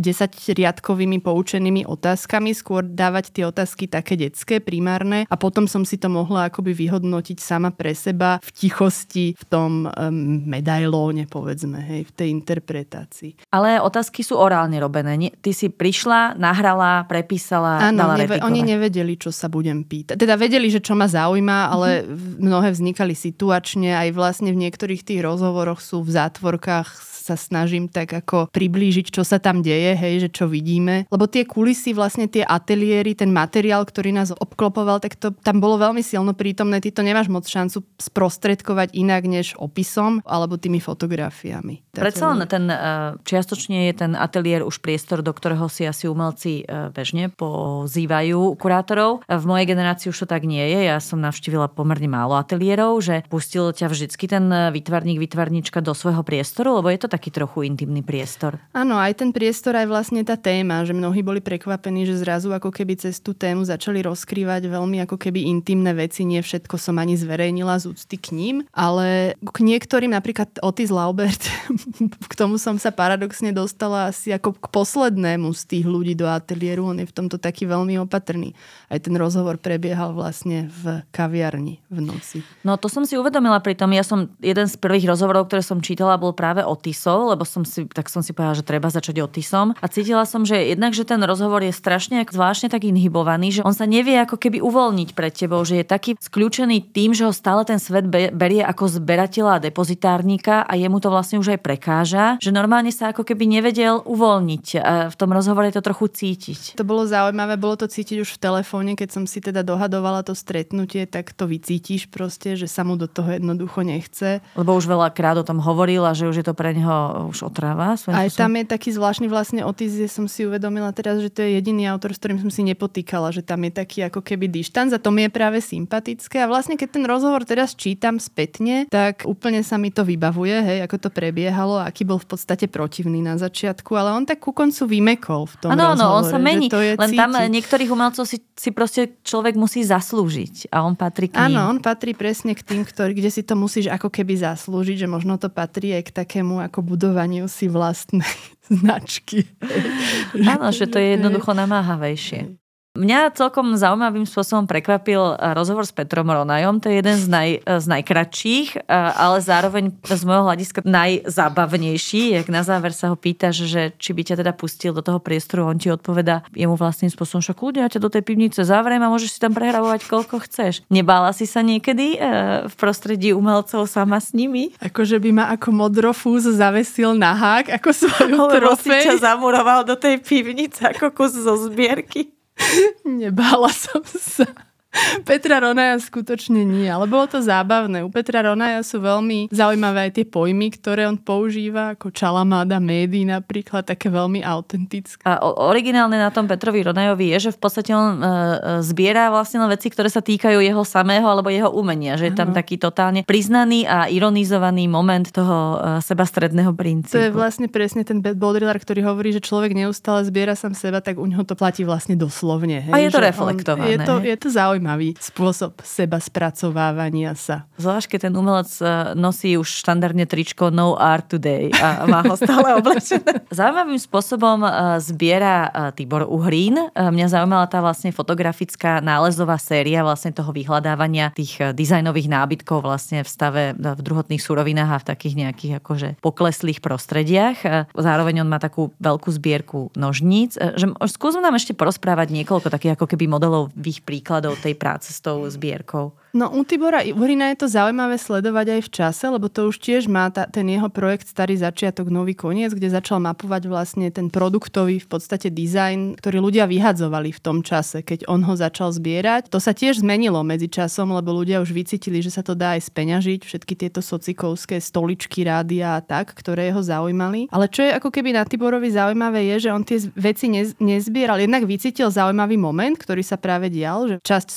10-riadkovými poučenými otázkami, skôr dávať tie otázky také detské, primárne a potom som si to mohla akoby vyhodnotiť sama pre seba v tichosti, v tom medailóne, povedzme, hej, v tej interpretácii. Ale otázky sú orálne robené. Ty si prišla, nahrala, prepísala, dala retikovať. Oni nevedeli, čo sa budem pýtať. Teda vedeli, že čo ma zaujíma, ale mnohé vznikali situačne. Aj vlastne v niektorých tých rozhovoroch sú v zátvorkách sa snažím tak ako priblížiť, čo sa tam deje, hej, že čo vidíme. Lebo tie kulisy, vlastne tie ateliéry, ten materiál, ktorý nás obklopoval, tak to tam bolo veľmi silno prítomné. Ty to nemáš moc šancu sprostredkovať inak než opisom alebo tými fotografiami. Predsa len čiastočne je ten ateliér už priestor, do ktorého si asi umelci bežne pozývajú kurátorov. V mojej generácii už to tak nie je. Ja som navštívila pomerne málo ateliérov, že pustil ťa vždycky ten výtvarník, výtvarníčka do svojho priestoru, lebo je to taký trochu intimný priestor. Áno, aj ten priestor, aj vlastne tá téma, že mnohí boli prekvapení, že zrazu ako keby cez tú tému začali rozkrývať veľmi ako keby intimné veci. Nie všetko som ani zverejnila z úcty k ním, ale k niektorým, napríklad Otis Laubert, k tomu som sa paradoxne dostala asi ako k poslednému z tých ľudí do ateliéru. On je v tomto taký veľmi opatrný. Aj ten rozhovor prebiehal vlastne v kaviarni v noci. No to som si uvedomila pri tom. Jeden z prvých rozhovorov, ktoré som čítala, bol práve Otis, lebo som si povedala, že treba začať Otisom. A cítila som, že jednak, že ten rozhovor je strašne zvláštne tak inhibovaný, že on sa nevie ako keby uvoľniť pred tebou, že je taký skľúčený tým, že ho stále ten svet berie ako zberateľa a depozitárnika a jemu to vlastne už aj prekáža, že normálne sa ako keby nevedel uvoľniť. A v tom rozhovore je to trochu cítiť. To bolo zaujímavé, bolo to cítiť už v telefóne, keď som si teda dohadovala to stretnutie, tak to vycítiš proste, že sa mu do toho jednoducho nechce. Lebo už veľakrát o tom hovorila, že už je to pre neho už otráva. Aj tam je taký zvláštny vlastne Otis, že som si uvedomila teraz, že to je jediný autor, s ktorým som si nepotýkala, že tam je taký ako keby dištanc a to mi je práve sympatické. A vlastne keď ten rozhovor teraz čítam spätne, tak úplne sa mi to vybavuje, hej, ako to prebiehalo, aký bol v podstate protivný na začiatku, ale on tak ku koncu vymekol v tom rozhovore. Áno, on sa mení, len cítiť. Tam niektorých umelcov si proste človek musí zaslúžiť a on patrí k ním. Áno, on patrí presne k tým, kde si to musíš ako keby zaslúžiť, že možno to patrí aj k takému ako budovaniu si vlastnej značky. Áno, že to je jednoducho namáhavejšie. Mňa celkom zaujímavým spôsobom prekvapil rozhovor s Petrom Ronajom. To je jeden z najkratších, ale zároveň z môjho hľadiska najzábavnejší. Jak na záver sa ho pýtaš, že či by ťa teda pustil do toho priestoru, on ti odpovedá jemu vlastným spôsobom, že kľudne, ja ťa do tej pivnice zavriem a môžeš si tam prehravovať koľko chceš. Nebála si sa niekedy v prostredí umelcov sama s nimi? Akože by ma ako modrofúz zavesil na hák, ako svoju trofej. Si ťa zamuroval do tej pivnice ako kus zo zbierky. Nebála som sa. Petra Ronaja skutočne nie, ale bolo to zábavné. U Petra Ronaja sú veľmi zaujímavé aj tie pojmy, ktoré on používa, ako čalamáda, médií napríklad, také veľmi autentické. A originálne na tom Petrovi Ronajovi je, že v podstate on zbiera vlastne veci, ktoré sa týkajú jeho samého alebo jeho umenia, že je tam taký totálne priznaný a ironizovaný moment toho sebastredného princípu. To je vlastne presne ten Baudrillard, ktorý hovorí, že človek neustále zbiera sám seba, tak u neho to platí vlastne doslovne. Hej? A je to reflektované. Je to zaujímavý spôsob seba spracovávania sa. Zvlášť, keď ten umelec nosí už štandardne tričko No Art Today a má ho stále oblečené. Zaujímavým spôsobom zbiera Tibor Uhrín. Mňa zaujímala tá vlastne fotografická nálezová séria vlastne toho vyhľadávania tých dizajnových nábytkov vlastne v stave v druhotných surovinách a v takých nejakých akože pokleslých prostrediach. Zároveň on má takú veľkú zbierku nožníc. Skúsim nám ešte porozprávať niekoľko takých ako keby modelových príkladov tej práce s tou zbierkou. No u Tibora Uhrina je to zaujímavé sledovať aj v čase, lebo to už tiež má ten jeho projekt Starý začiatok, nový koniec, kde začal mapovať vlastne ten produktový v podstate dizajn, ktorý ľudia vyhadzovali v tom čase, keď on ho začal zbierať. To sa tiež zmenilo medzi časom, lebo ľudia už vycítili, že sa to dá aj speňažiť, všetky tieto socikovské stoličky, rádia a tak, ktoré ho zaujímali. Ale čo je ako keby na Tiborovi zaujímavé je, že on tie veci nezbieral. Jednak vycítil zaujímavý moment, ktorý sa práve dial, že časť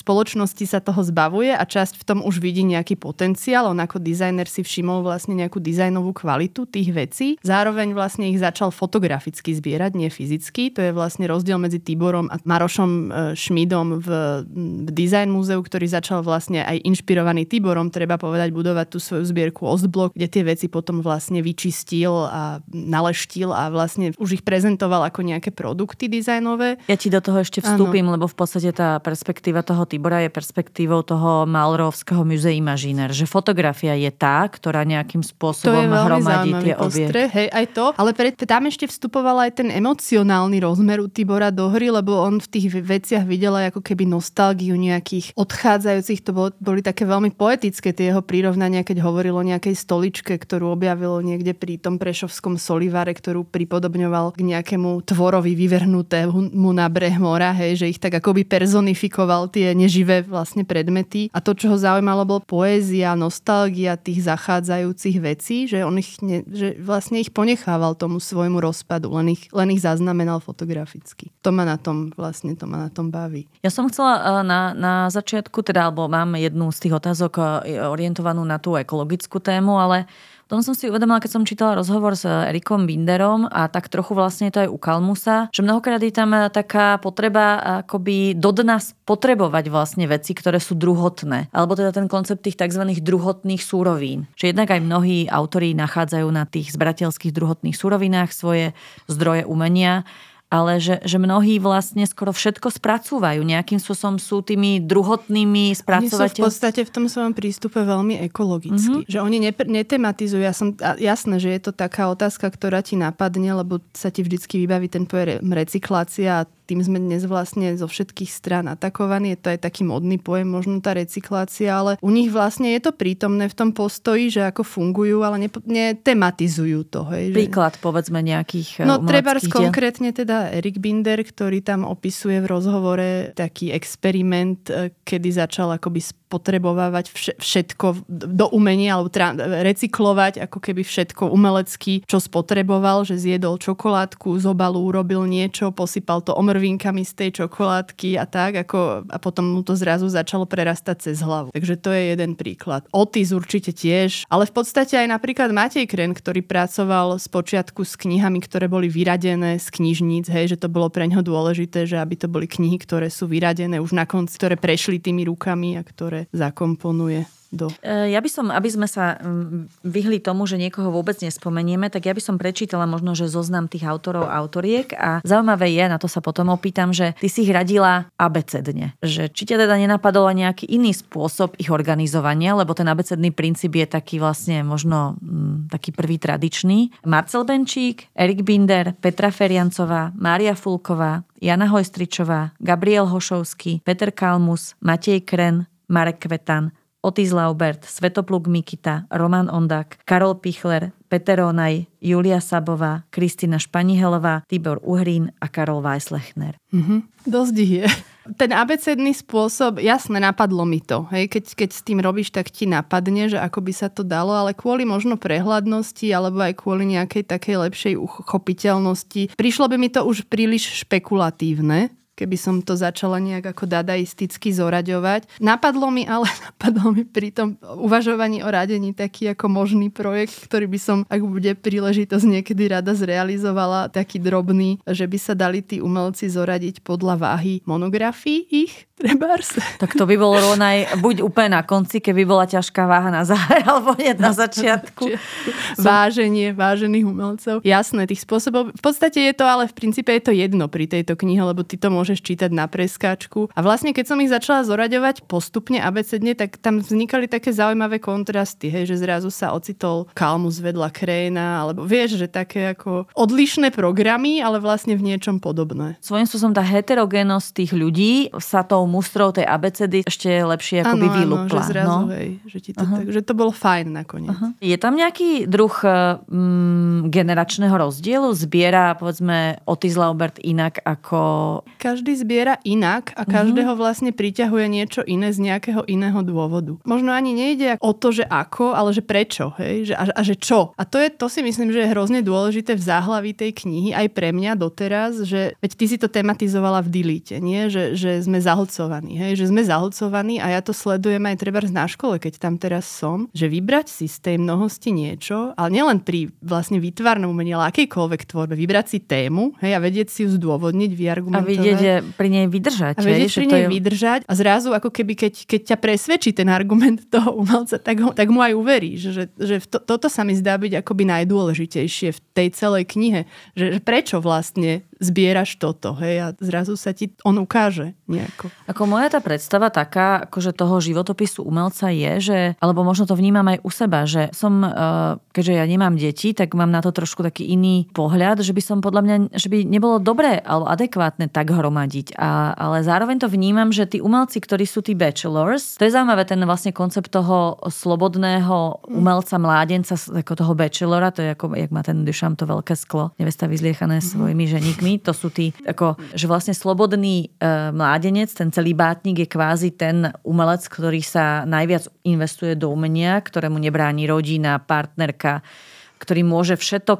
spoločnosti sa toho zbavuje a časť v tom už vidí nejaký potenciál. On ako dizajner si všimol vlastne nejakú dizajnovú kvalitu tých vecí. Zároveň vlastne ich začal fotograficky zbierať, nie fyzicky. To je vlastne rozdiel medzi Tiborom a Marošom Šmídom v Design múzeu, ktorý začal vlastne aj inšpirovaný Tiborom, treba povedať, budovať tú svoju zbierku Ostblock, kde tie veci potom vlastne vyčistil a naleštil a vlastne už ich prezentoval ako nejaké produkty dizajnové. Ja ti do toho ešte vstúpim, lebo v podstate tá perspektíva toho Tibora je perspektívou toho Malrovského musea Imaginer, že fotografia je tá, ktorá nejakým spôsobom hromadí tie objekty. Hej, aj to, ale tam ešte vstupoval aj ten emocionálny rozmer u Tibora do hry, lebo on v tých veciach videl aj ako keby nostalgiu nejakých odchádzajúcich, to boli také veľmi poetické tie jeho prirovnania, keď hovoril o nejakej stoličke, ktorú objavil niekde pri tom prešovskom Solivare, ktorú pripodobňoval k nejakému tvorovi vyvrhnutému na breh mora, hej, že ich tak akoby personifikoval tie neživé vlastne predmety. A to, čo ho zaujímalo, bol poézia, nostalgia tých zachádzajúcich vecí, že on že vlastne ich ponechával tomu svojmu rozpadu, len ich zaznamenal fotograficky. To ma na tom baví. Ja som chcela na začiatku, alebo mám jednu z tých otázok orientovanú na tú ekologickú tému, ale potom som si uvedomila, keď som čítala rozhovor s Erikom Binderom a tak trochu vlastne to aj u Kalmusa, že mnohokrát je tam taká potreba akoby do dna spotrebovať vlastne veci, ktoré sú druhotné. Alebo teda ten koncept tých tzv. Druhotných súrovín. Že jednak aj mnohí autori nachádzajú na tých zberateľských druhotných súrovinách svoje zdroje umenia, ale že mnohí vlastne skoro všetko spracúvajú. Nejakým spôsobom sú tými druhotnými spracovateľmi. Oni sú v podstate v tom svojom prístupe veľmi ekologickí. Že oni netematizujú. Jasné, že je to taká otázka, ktorá ti napadne, lebo sa ti vždycky vybaví ten pojem recyklácia a tým sme dnes vlastne zo všetkých strán atakovaní. Je to aj taký modný pojem, možno tá recyklácia, ale u nich vlastne je to prítomné v tom postoji, že ako fungujú, ale netematizujú to. Hej, príklad, povedzme, nejakých umeleckých diel. Trebárs konkrétne teda Erik Binder, ktorý tam opisuje v rozhovore taký experiment, kedy začal akoby spotrebovávať všetko do umenia, alebo recyklovať ako keby všetko umelecky, čo spotreboval, že zjedol čokoládku, z obalu urobil niečo, posypal to omrvinkami z tej čokoládky a tak, a potom mu to zrazu začalo prerastať cez hlavu. Takže to je jeden príklad. Otis určite tiež, ale v podstate aj napríklad Matej Kren, ktorý pracoval spočiatku s knihami, ktoré boli vyradené z knižníc, hej, že to bolo pre ňoho dôležité, že aby to boli knihy, ktoré sú vyradené už na konci, ktoré prešli tými rukami a ktoré zakomponuje. Ja by som, aby sme sa vyhli tomu, že niekoho vôbec nespomenieme, tak ja by som prečítala možno, že zoznam tých autorov, autoriek a zaujímavé je, na to sa potom opýtam, že ty si ich radila abecedne. Že či ťa teda nenapadol nejaký iný spôsob ich organizovania, lebo ten abecedný princíp je taký vlastne možno taký prvý tradičný. Marcel Benčík, Erik Binder, Petra Feriancová, Mária Fulková, Jana Hojstričová, Gabriel Hošovský, Peter Kalmus, Matej Kren, Marek Kvetan, Otis Laubert, Svetopluk Mikita, Roman Ondak, Karol Pichler, Peter Onaj, Julia Sabová, Kristina Španihelová, Tibor Uhrín a Karol Weislechner. Dosť ich je. Ten abecedný spôsob, jasne, napadlo mi to. Hej, keď s tým robíš, tak ti napadne, že ako by sa to dalo, ale kvôli možno prehľadnosti alebo aj kvôli nejakej takej lepšej uchopiteľnosti. Prišlo by mi to už príliš špekulatívne, keby som to začala nejak ako dadaisticky zoraďovať. Napadlo mi pri tom uvažovaní o radení taký ako možný projekt, ktorý by som, ak bude príležitosť, niekedy rada zrealizovala, taký drobný, že by sa dali tí umelci zoradiť podľa váhy monografií ich, trebárs. Tak to by bolo rovnaj buď úplne na konci, keby bola ťažká váha na záver, alebo nie na začiatku. Váženie vážených umelcov. Jasné, tých spôsobov. V podstate je to, ale v princípe je to jedno pri tejto knihe, lebo ty to môžeš čítať na preskáčku. A vlastne, keď som ich začala zoraďovať postupne abecedne, tak tam vznikali také zaujímavé kontrasty, hej, že zrazu sa ocitol Kalmus vedľa Kréna, alebo vieš, že také ako odlišné programy, ale vlastne v niečom podobné. Svojím spôsobom tá heterogénnosť tých ľudí sa tou mustrou tej abecedy ešte lepšie akoby vylúpla. Že zrazu, hej, že ti to tak, že to bolo fajn nakoniec. Je tam nejaký druh generačného rozdielu? Zbiera, povedzme, Otis Laubert inak ako každý zbiera inak a každého vlastne priťahuje niečo iné z nejakého iného dôvodu. Možno ani nejde o to, že ako, ale že prečo, hej? Že čo. A to si myslím, že je hrozne dôležité v záhlaví tej knihy, aj pre mňa doteraz, že veď ty si to tematizovala v Delete, nie? Že sme zahlcovaní, hej? Že sme zahlcovaní a ja to sledujem aj trebárs na škole, keď tam teraz som, že vybrať si z tej mnohosti niečo, ale nielen pri vlastne výtvarnom umení, ale akejkoľvek tvorbe, vybrať si tému, hej, a vedieť si ju zdôvodniť, vyargumentovať. A vedieť pri nej vydržať. A vedieť pri nej vydržať a zrazu ako keby, keď ťa presvedčí ten argument toho umelca, tak mu aj uveríš, že toto sa mi zdá byť akoby najdôležitejšie v tej celej knihe, že prečo vlastne zbieraš toto, hej, a zrazu sa ti on ukáže nejako. Ako moja tá predstava taká, akože toho životopisu umelca je, že, alebo možno to vnímam aj u seba, že som, keďže ja nemám deti, tak mám na to trošku taký iný pohľad, že by som podľa mňa, že by nebolo dobré alebo adekvátne tak hromadiť. Ale zároveň to vnímam, že tí umelci, ktorí sú tí bachelors, to je zaujímavé ten vlastne koncept toho slobodného umelca, mládenca, ako toho bachelora, to je ako, jak má ten Duchamp to veľké sklo, nevesta vyzliechané svojimi ženíkmi, to sú tí, ako, že vlastne slobodný mládenec, ten celý bátnik je kvázi ten umelec, ktorý sa najviac investuje do umenia, ktorému nebráni rodina, partnerka, ktorý môže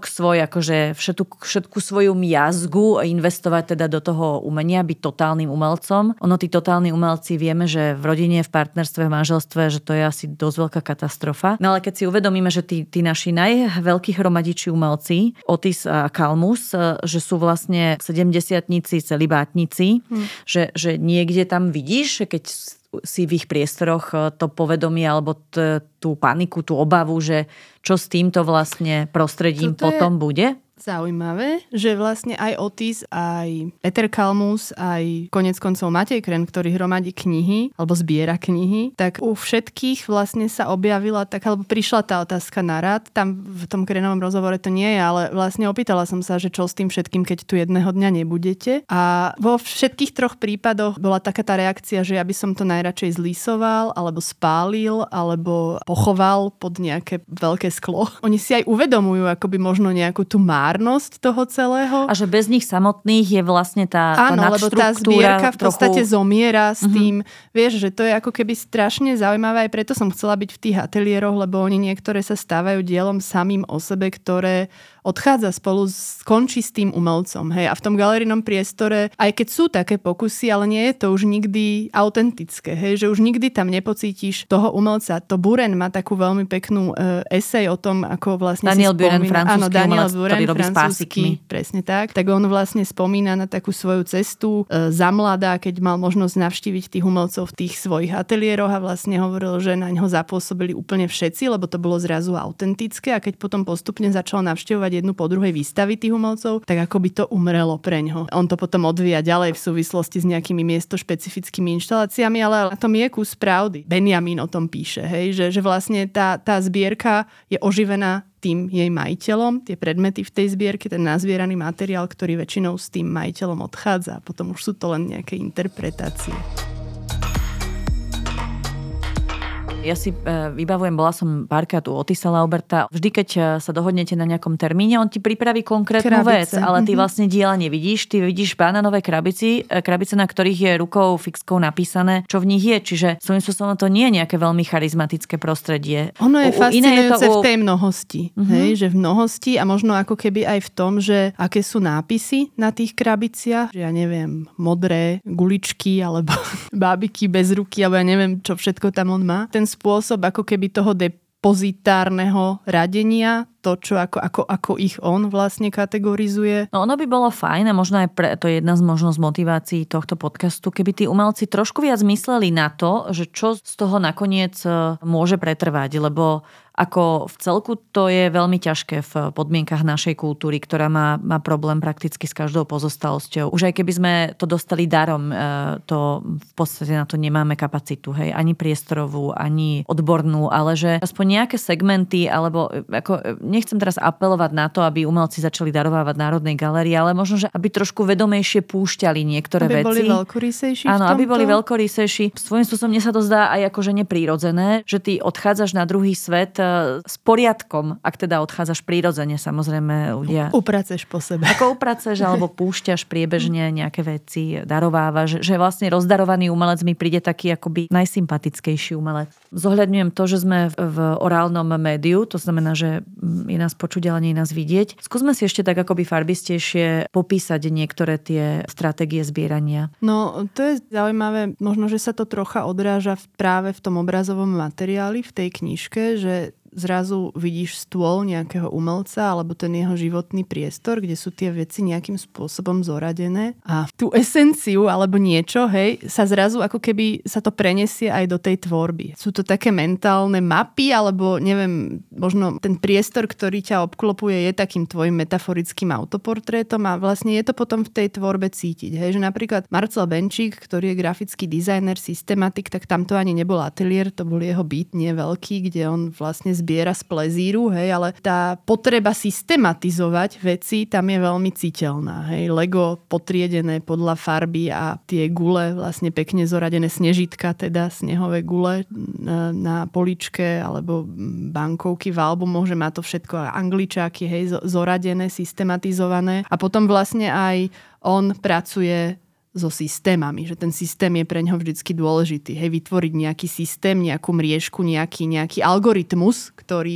všetku svoju miazgu investovať teda do toho umenia, byť totálnym umelcom. Ono, tí totálni umelci, vieme, že v rodine, v partnerstve, v manželstve, že to je asi dosť veľká katastrofa. No ale keď si uvedomíme, že tí naši najveľkí hromadiči umelci, Otis a Kalmus, že sú vlastne 70-tníci, celibátnici, že niekde tam vidíš, keď si v ich priestoroch to povedomie alebo tú paniku, tú obavu, že čo s týmto vlastne prostredím potom bude? Zaujímavé, že vlastne aj Otis, aj Peter Kalmus, aj konec koncov Matej Kren, ktorý hromadí knihy, alebo zbiera knihy, tak u všetkých vlastne sa objavila tak, alebo prišla tá otázka na rad. Tam v tom Krenovom rozhovore to nie je, ale vlastne opýtala som sa, že čo s tým všetkým, keď tu jedného dňa nebudete. A vo všetkých troch prípadoch bola taká tá reakcia, že ja by som to najradšej zlisoval, alebo spálil, alebo pochoval pod nejaké veľké sklo. Oni si aj uvedomujú akoby možno nejakú tú márnosť toho celého. A že bez nich samotných je vlastne tá áno, lebo tá zbierka v podstate zomiera s tým. Vieš, že to je ako keby strašne zaujímavé, aj preto som chcela byť v tých ateliéroch, lebo oni niektoré sa stávajú dielom samým o sebe, ktoré odchádza skončí s tým umelcom. Hej. A v tom galerijnom priestore, aj keď sú také pokusy, ale nie je to už nikdy autentické. Hej. Že už nikdy tam nepocítiš toho umelca. To Buren má takú veľmi peknú esej o tom, ako vlastne Daniel si spomína. Buren, francúzsky umelec, ktorý robí s pásikmi. Presne tak. Tak on vlastne spomína na takú svoju cestu za mladá, keď mal možnosť navštíviť tých umelcov v tých svojich ateliéroch a vlastne hovoril, že na ňo zapôsobili úplne všetci, lebo to bolo zrazu autentické a keď potom postupne začal navštevovať jednu po druhej výstavy tých umelcov, tak ako by to umrelo preňho. On to potom odvíja ďalej v súvislosti s nejakými miestošpecifickými inštaláciami, ale na tom je kus pravdy. Benjamin o tom píše, hej, že vlastne tá zbierka je oživená tým jej majiteľom, tie predmety v tej zbierke, ten nazbieraný materiál, ktorý väčšinou s tým majiteľom odchádza. Potom už sú to len nejaké interpretácie. Ja si vybavujem, bola som párkrát u Otisa Lauberta. Vždy, keď sa dohodnete na nejakom termíne, on ti pripraví konkrétnu vec, ale ty vlastne diela nevidíš. Ty vidíš pánanové krabice, na ktorých je rukou fixkou napísané, čo v nich je. Čiže svojím spôsobom to nie je nejaké veľmi charizmatické prostredie. Ono je fascinujúce v tej mnohosti. Hej, že v mnohosti a možno ako keby aj v tom, že aké sú nápisy na tých krabiciach. Že ja neviem, modré guličky alebo bábiky bez ruky, alebo ja neviem, čo všetko tam on má. Ten spôsob ako keby toho depozitárneho radenia, to, čo ako ich on vlastne kategorizuje. No ono by bolo fajn a možno aj to je jedna z možnosť motivácií tohto podcastu, keby tí umelci trošku viac mysleli na to, že čo z toho nakoniec môže pretrvať, lebo ako v celku to je veľmi ťažké v podmienkach našej kultúry, ktorá má problém prakticky s každou pozostalosťou. Už aj keby sme to dostali darom, to v podstate na to nemáme kapacitu, hej, ani priestorovú, ani odbornú, ale že aspoň nejaké segmenty, alebo ako nechcem teraz apelovať na to, aby umelci začali darovávať Národnej galérii, ale možno, že aby trošku vedomejšie púšťali niektoré veci. Aby boli veľkorysejší. Áno, aby boli veľkorysejší. Svojím spôsobom mne sa to zdá aj akože neprírodzené, že ty odchádzaš na druhý svet s poriadkom, ak teda odchádzaš prírodzene, samozrejme ľudia. Upraceš po sebe. Ako upraceš, alebo púšťaš priebežne nejaké veci, darovávaš, že vlastne rozdarovaný umelec mi príde taký akoby najsympatickejší umelec. Zohľadňujem to, že sme v orálnom médiu, to znamená, že je nás počuť, ale nie je nás vidieť. Skúsme si ešte tak akoby farbistejšie popísať niektoré tie stratégie zbierania. No, to je zaujímavé. Možno, že sa to trocha odráža práve v tom obrazovom materiáli, v tej knižke, že zrazu vidíš stôl nejakého umelca alebo ten jeho životný priestor, kde sú tie veci nejakým spôsobom zoradené a tú esenciu alebo niečo, hej, sa zrazu ako keby sa to prenesie aj do tej tvorby. Sú to také mentálne mapy alebo neviem, možno ten priestor, ktorý ťa obklopuje, je takým tvojim metaforickým autoportrétom a vlastne je to potom v tej tvorbe cítiť. Hej, že napríklad Marcel Benčík, ktorý je grafický dizajner, systematik, tak tam to ani nebol ateliér, to bol jeho byt, nie veľký, kde on vlastne zbiera z plezíru, hej, ale tá potreba systematizovať veci tam je veľmi citeľná. Hej. Lego potriedené podľa farby a tie gule vlastne pekne zoradené, snežitka, teda snehové gule na poličke alebo bankovky v albumoch, že má to všetko angličáky, hej, zoradené, systematizované a potom vlastne aj on pracuje so systémami, že ten systém je pre ňoho vždycky dôležitý. Hej, vytvoriť nejaký systém, nejakú mriežku, nejaký algoritmus,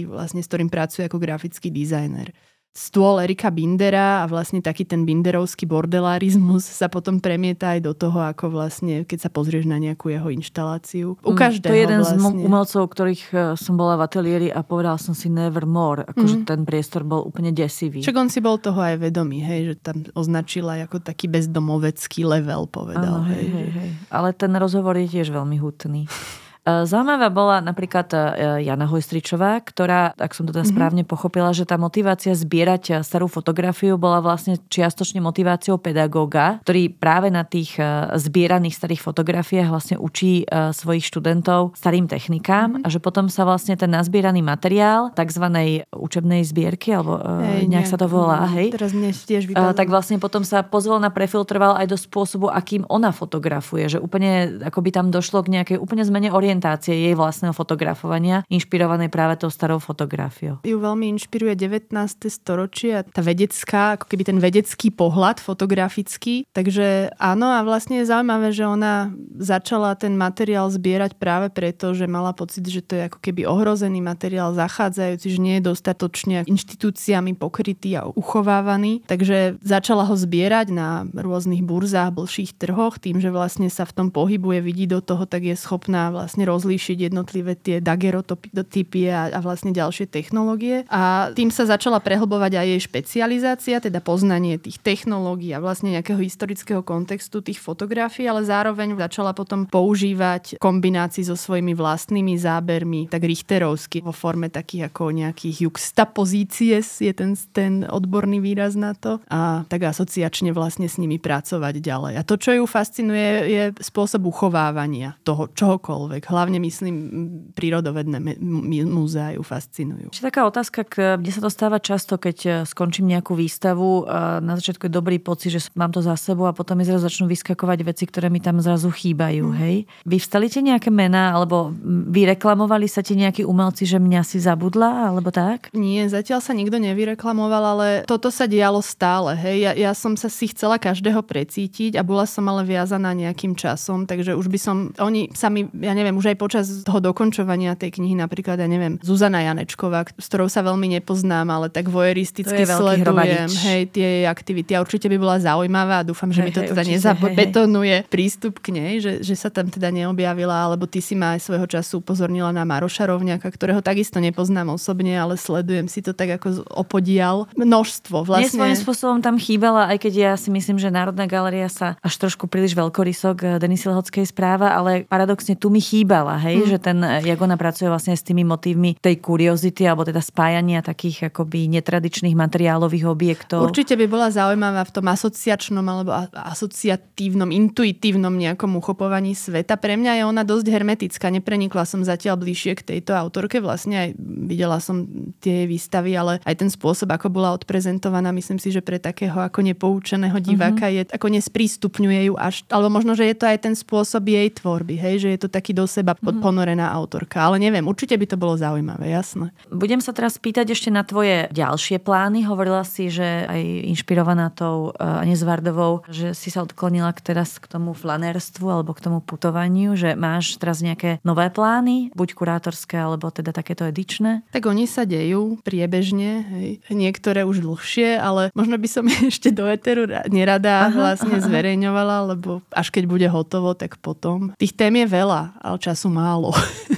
s ktorým pracuje ako grafický dizajner. Stôl Erika Bindera a vlastne taký ten binderovský bordelarizmus sa potom premieta aj do toho, ako vlastne, keď sa pozrieš na nejakú jeho inštaláciu. U každého to je jeden vlastne. Z umelcov, ktorých som bola v ateliéri a povedal som si nevermore, akože ten priestor bol úplne desivý. Však on si bol toho aj vedomý, hej, že tam označila ako taký bezdomovecký level, povedal. Áno, hej. Ale ten rozhovor je tiež veľmi hutný. Zaujímavá bola napríklad Jana Hojstričová, ktorá, ak som to teda správne pochopila, že tá motivácia zbierať starú fotografiu bola vlastne čiastočne motiváciou pedagóga, ktorý práve na tých zbieraných starých fotografiách vlastne učí svojich študentov starým technikám a že potom sa vlastne ten nazbieraný materiál takzvanej učebnej zbierky, alebo nejak sa to volá, hej? Teraz mne tiež vypadlo. Tak vlastne potom sa pozvolna prefiltroval aj do spôsobu, akým ona fotografuje, že úplne akoby tam došlo k nejakej úplne zmene orientácie jej vlastného fotografovania, inšpirovanej práve tou starou fotografiou. Ju veľmi inšpiruje 19. storočie a tá vedecká, ako keby ten vedecký pohľad fotografický. Takže áno, a vlastne je zaujímavé, že ona začala ten materiál zbierať práve preto, že mala pocit, že to je ako keby ohrozený materiál, zachádzajúci, že nie je dostatočne inštitúciami pokrytý a uchovávaný. Takže začala ho zbierať na rôznych burzách, blžších trhoch, tým, že vlastne sa v tom pohybuje, vidí do toho, tak je schopná vlastne rozlíšiť jednotlivé tie daguerreotypy a vlastne ďalšie technológie. A tým sa začala prehlbovať aj jej špecializácia, teda poznanie tých technológií a vlastne nejakého historického kontextu tých fotografií, ale zároveň začala potom používať kombinácii so svojimi vlastnými zábermi, tak richterovsky, vo forme takých ako nejakých juxtapozícies, je ten odborný výraz na to. A tak asociačne vlastne s nimi pracovať ďalej. A to, čo ju fascinuje, je spôsob uchovávania toho čohokoľvek. Hlavne myslím, prírodovedné múzea ju fascinujú. Ešte taká otázka, kde sa to stáva často, keď skončím nejakú výstavu. Na začiatku je dobrý pocit, že mám to za sebou a potom mi zrazu začnú vyskakovať veci, ktoré mi tam zrazu chýbajú. Hej? Vyvstali ti nejaké mená, alebo vyreklamovali sa ti nejakí umelci, že mňa si zabudla, alebo tak? Nie, zatiaľ sa nikto nevyreklamoval, ale toto sa dialo stále. Hej? Ja som sa si chcela každého precítiť a bola som ale viazaná nejakým časom, takže už by som, oni sami, ja neviem, už aj počas toho dokončovania tej knihy, napríklad, ja neviem, Zuzana Janečková, s ktorou sa veľmi nepoznám, ale tak voyeuristicky sledujem, hej, tie jej aktivity. A určite by bola zaujímavá a dúfam, že mi to teda nezabetonuje prístup k nej, že sa tam teda neobjavila, alebo ty si ma aj svojho času upozornila na Maroša Rovňaka, ktorého takisto nepoznám osobne, ale sledujem si to tak ako opodial. Množstvo vlastne. Svojím spôsobom tam chýbala, aj keď ja si myslím, že Národná galéria sa až trošku príliš veľkorysok Denisy Lehockej správa, ale paradoxne tu mi chýba chýbala, hej, že jak ona pracuje vlastne s tými motívmi tej kuriozity, alebo teda spájania takých akoby netradičných materiálových objektov. Určite by bola zaujímavá v tom asociačnom alebo asociatívnom, intuitívnom nejakom uchopovaní sveta. Pre mňa je ona dosť hermetická. Neprenikla som zatiaľ bližšie k tejto autorke. Vlastne aj videla som tie výstavy, ale aj ten spôsob, ako bola odprezentovaná, myslím si, že pre takého ako nepoučeného diváka je, ako nesprístupňuje ju až, alebo možno, že je to aj ten spôsob jej tvorby, hej, že je to taký do seba ponorená autorka. Ale neviem, určite by to bolo zaujímavé, jasné. Budem sa teraz pýtať ešte na tvoje ďalšie plány. Hovorila si, že aj inšpirovaná tou Anies Vardovou, že si sa odklonila teraz k tomu flanérstvu alebo k tomu putovaniu, že máš teraz nejaké nové plány, buď kurátorské, alebo teda takéto edičné? Tak oni sa dejú priebežne, hej. Niektoré už dlhšie, ale možno by som ešte do éteru nerada vlastne zverejňovala, lebo až keď bude hotovo, tak potom. Tých tém je veľa, ale času málo.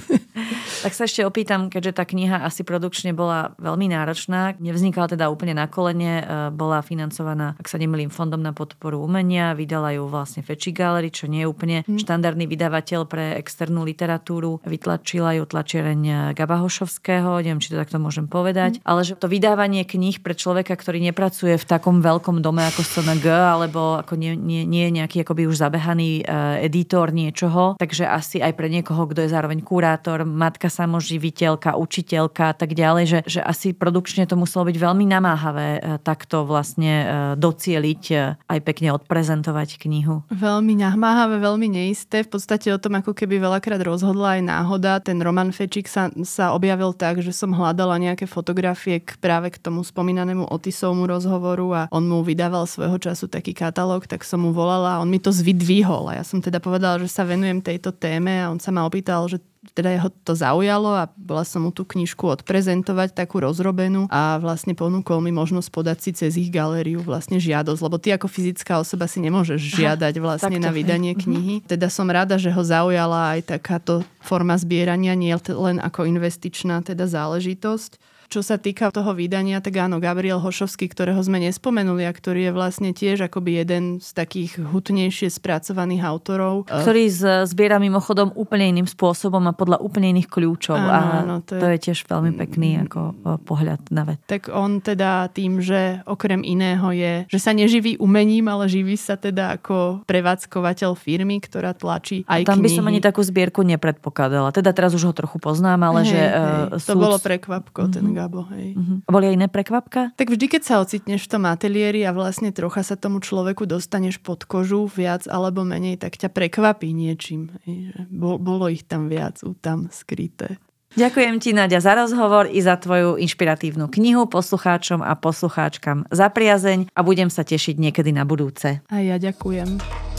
Tak sa ešte opýtam, keďže tá kniha asi produkčne bola veľmi náročná, nevznikala teda úplne na kolene, bola financovaná, ak sa nemýlim, Fondom na podporu umenia, vydala ju vlastne Fečí Gallery, čo nie je úplne štandardný vydavateľ pre externú literatúru. Vytlačila ju tlačiareň Gaba Hošovského, neviem, či to takto môžem povedať, ale že to vydávanie kníh pre človeka, ktorý nepracuje v takom veľkom dome ako SNG, alebo ako nie je nejaký akoby už zabehaný editor niečoho, takže asi aj pre niekoho, kto je zároveň kurátor, matka samoživiteľka, učiteľka a tak ďalej, že asi produkčne to muselo byť veľmi namáhavé takto vlastne docieliť aj pekne odprezentovať knihu. Veľmi namáhavé, veľmi neisté. V podstate o tom ako keby veľakrát rozhodla aj náhoda. Ten Roman Fečík sa objavil tak, že som hľadala nejaké fotografie práve k tomu spomínanému Otisovmu rozhovoru a on mu vydával svojho času taký katalóg, tak som mu volala a on mi to zvydvihol. A ja som teda povedala, že sa venujem tejto téme a on sa ma opýtal, že teda jeho to zaujalo a bola som mu tú knižku odprezentovať, takú rozrobenú a vlastne ponúkol mi možnosť podať si cez ich galériu vlastne žiadosť, lebo ty ako fyzická osoba si nemôžeš žiadať vlastne na vydanie knihy. Teda som rada, že ho zaujala aj takáto forma zbierania, nie len ako investičná teda záležitosť. Čo sa týka toho vydania, tak áno, Gabriel Hošovský, ktorého sme nespomenuli a ktorý je vlastne tiež akoby jeden z takých hutnejšie spracovaných autorov. Ktorý zbiera mimochodom úplne iným spôsobom a podľa úplne iných kľúčov. Áno, to je tiež veľmi pekný ako pohľad na vec. Tak on teda tým, že okrem iného je, že sa neživí umením, ale živí sa teda ako prevádzkovateľ firmy, ktorá tlačí aj tam knihy. By som ani takú zbierku nepredpokladala. Teda teraz už ho trochu poznám, ale že... To bolo prekvapko, ten Gabo, hej. Boli aj iné prekvapka? Tak vždy, keď sa ocitneš v tom ateliéri a vlastne trocha sa tomu človeku dostaneš pod kožu viac alebo menej, tak ťa prekvapí niečím. Hej. Bolo ich tam viac, tam skryté. Ďakujem ti, Naďa, za rozhovor i za tvoju inšpiratívnu knihu, poslucháčom a poslucháčkam za priazeň a budem sa tešiť niekedy na budúce. A ja ďakujem.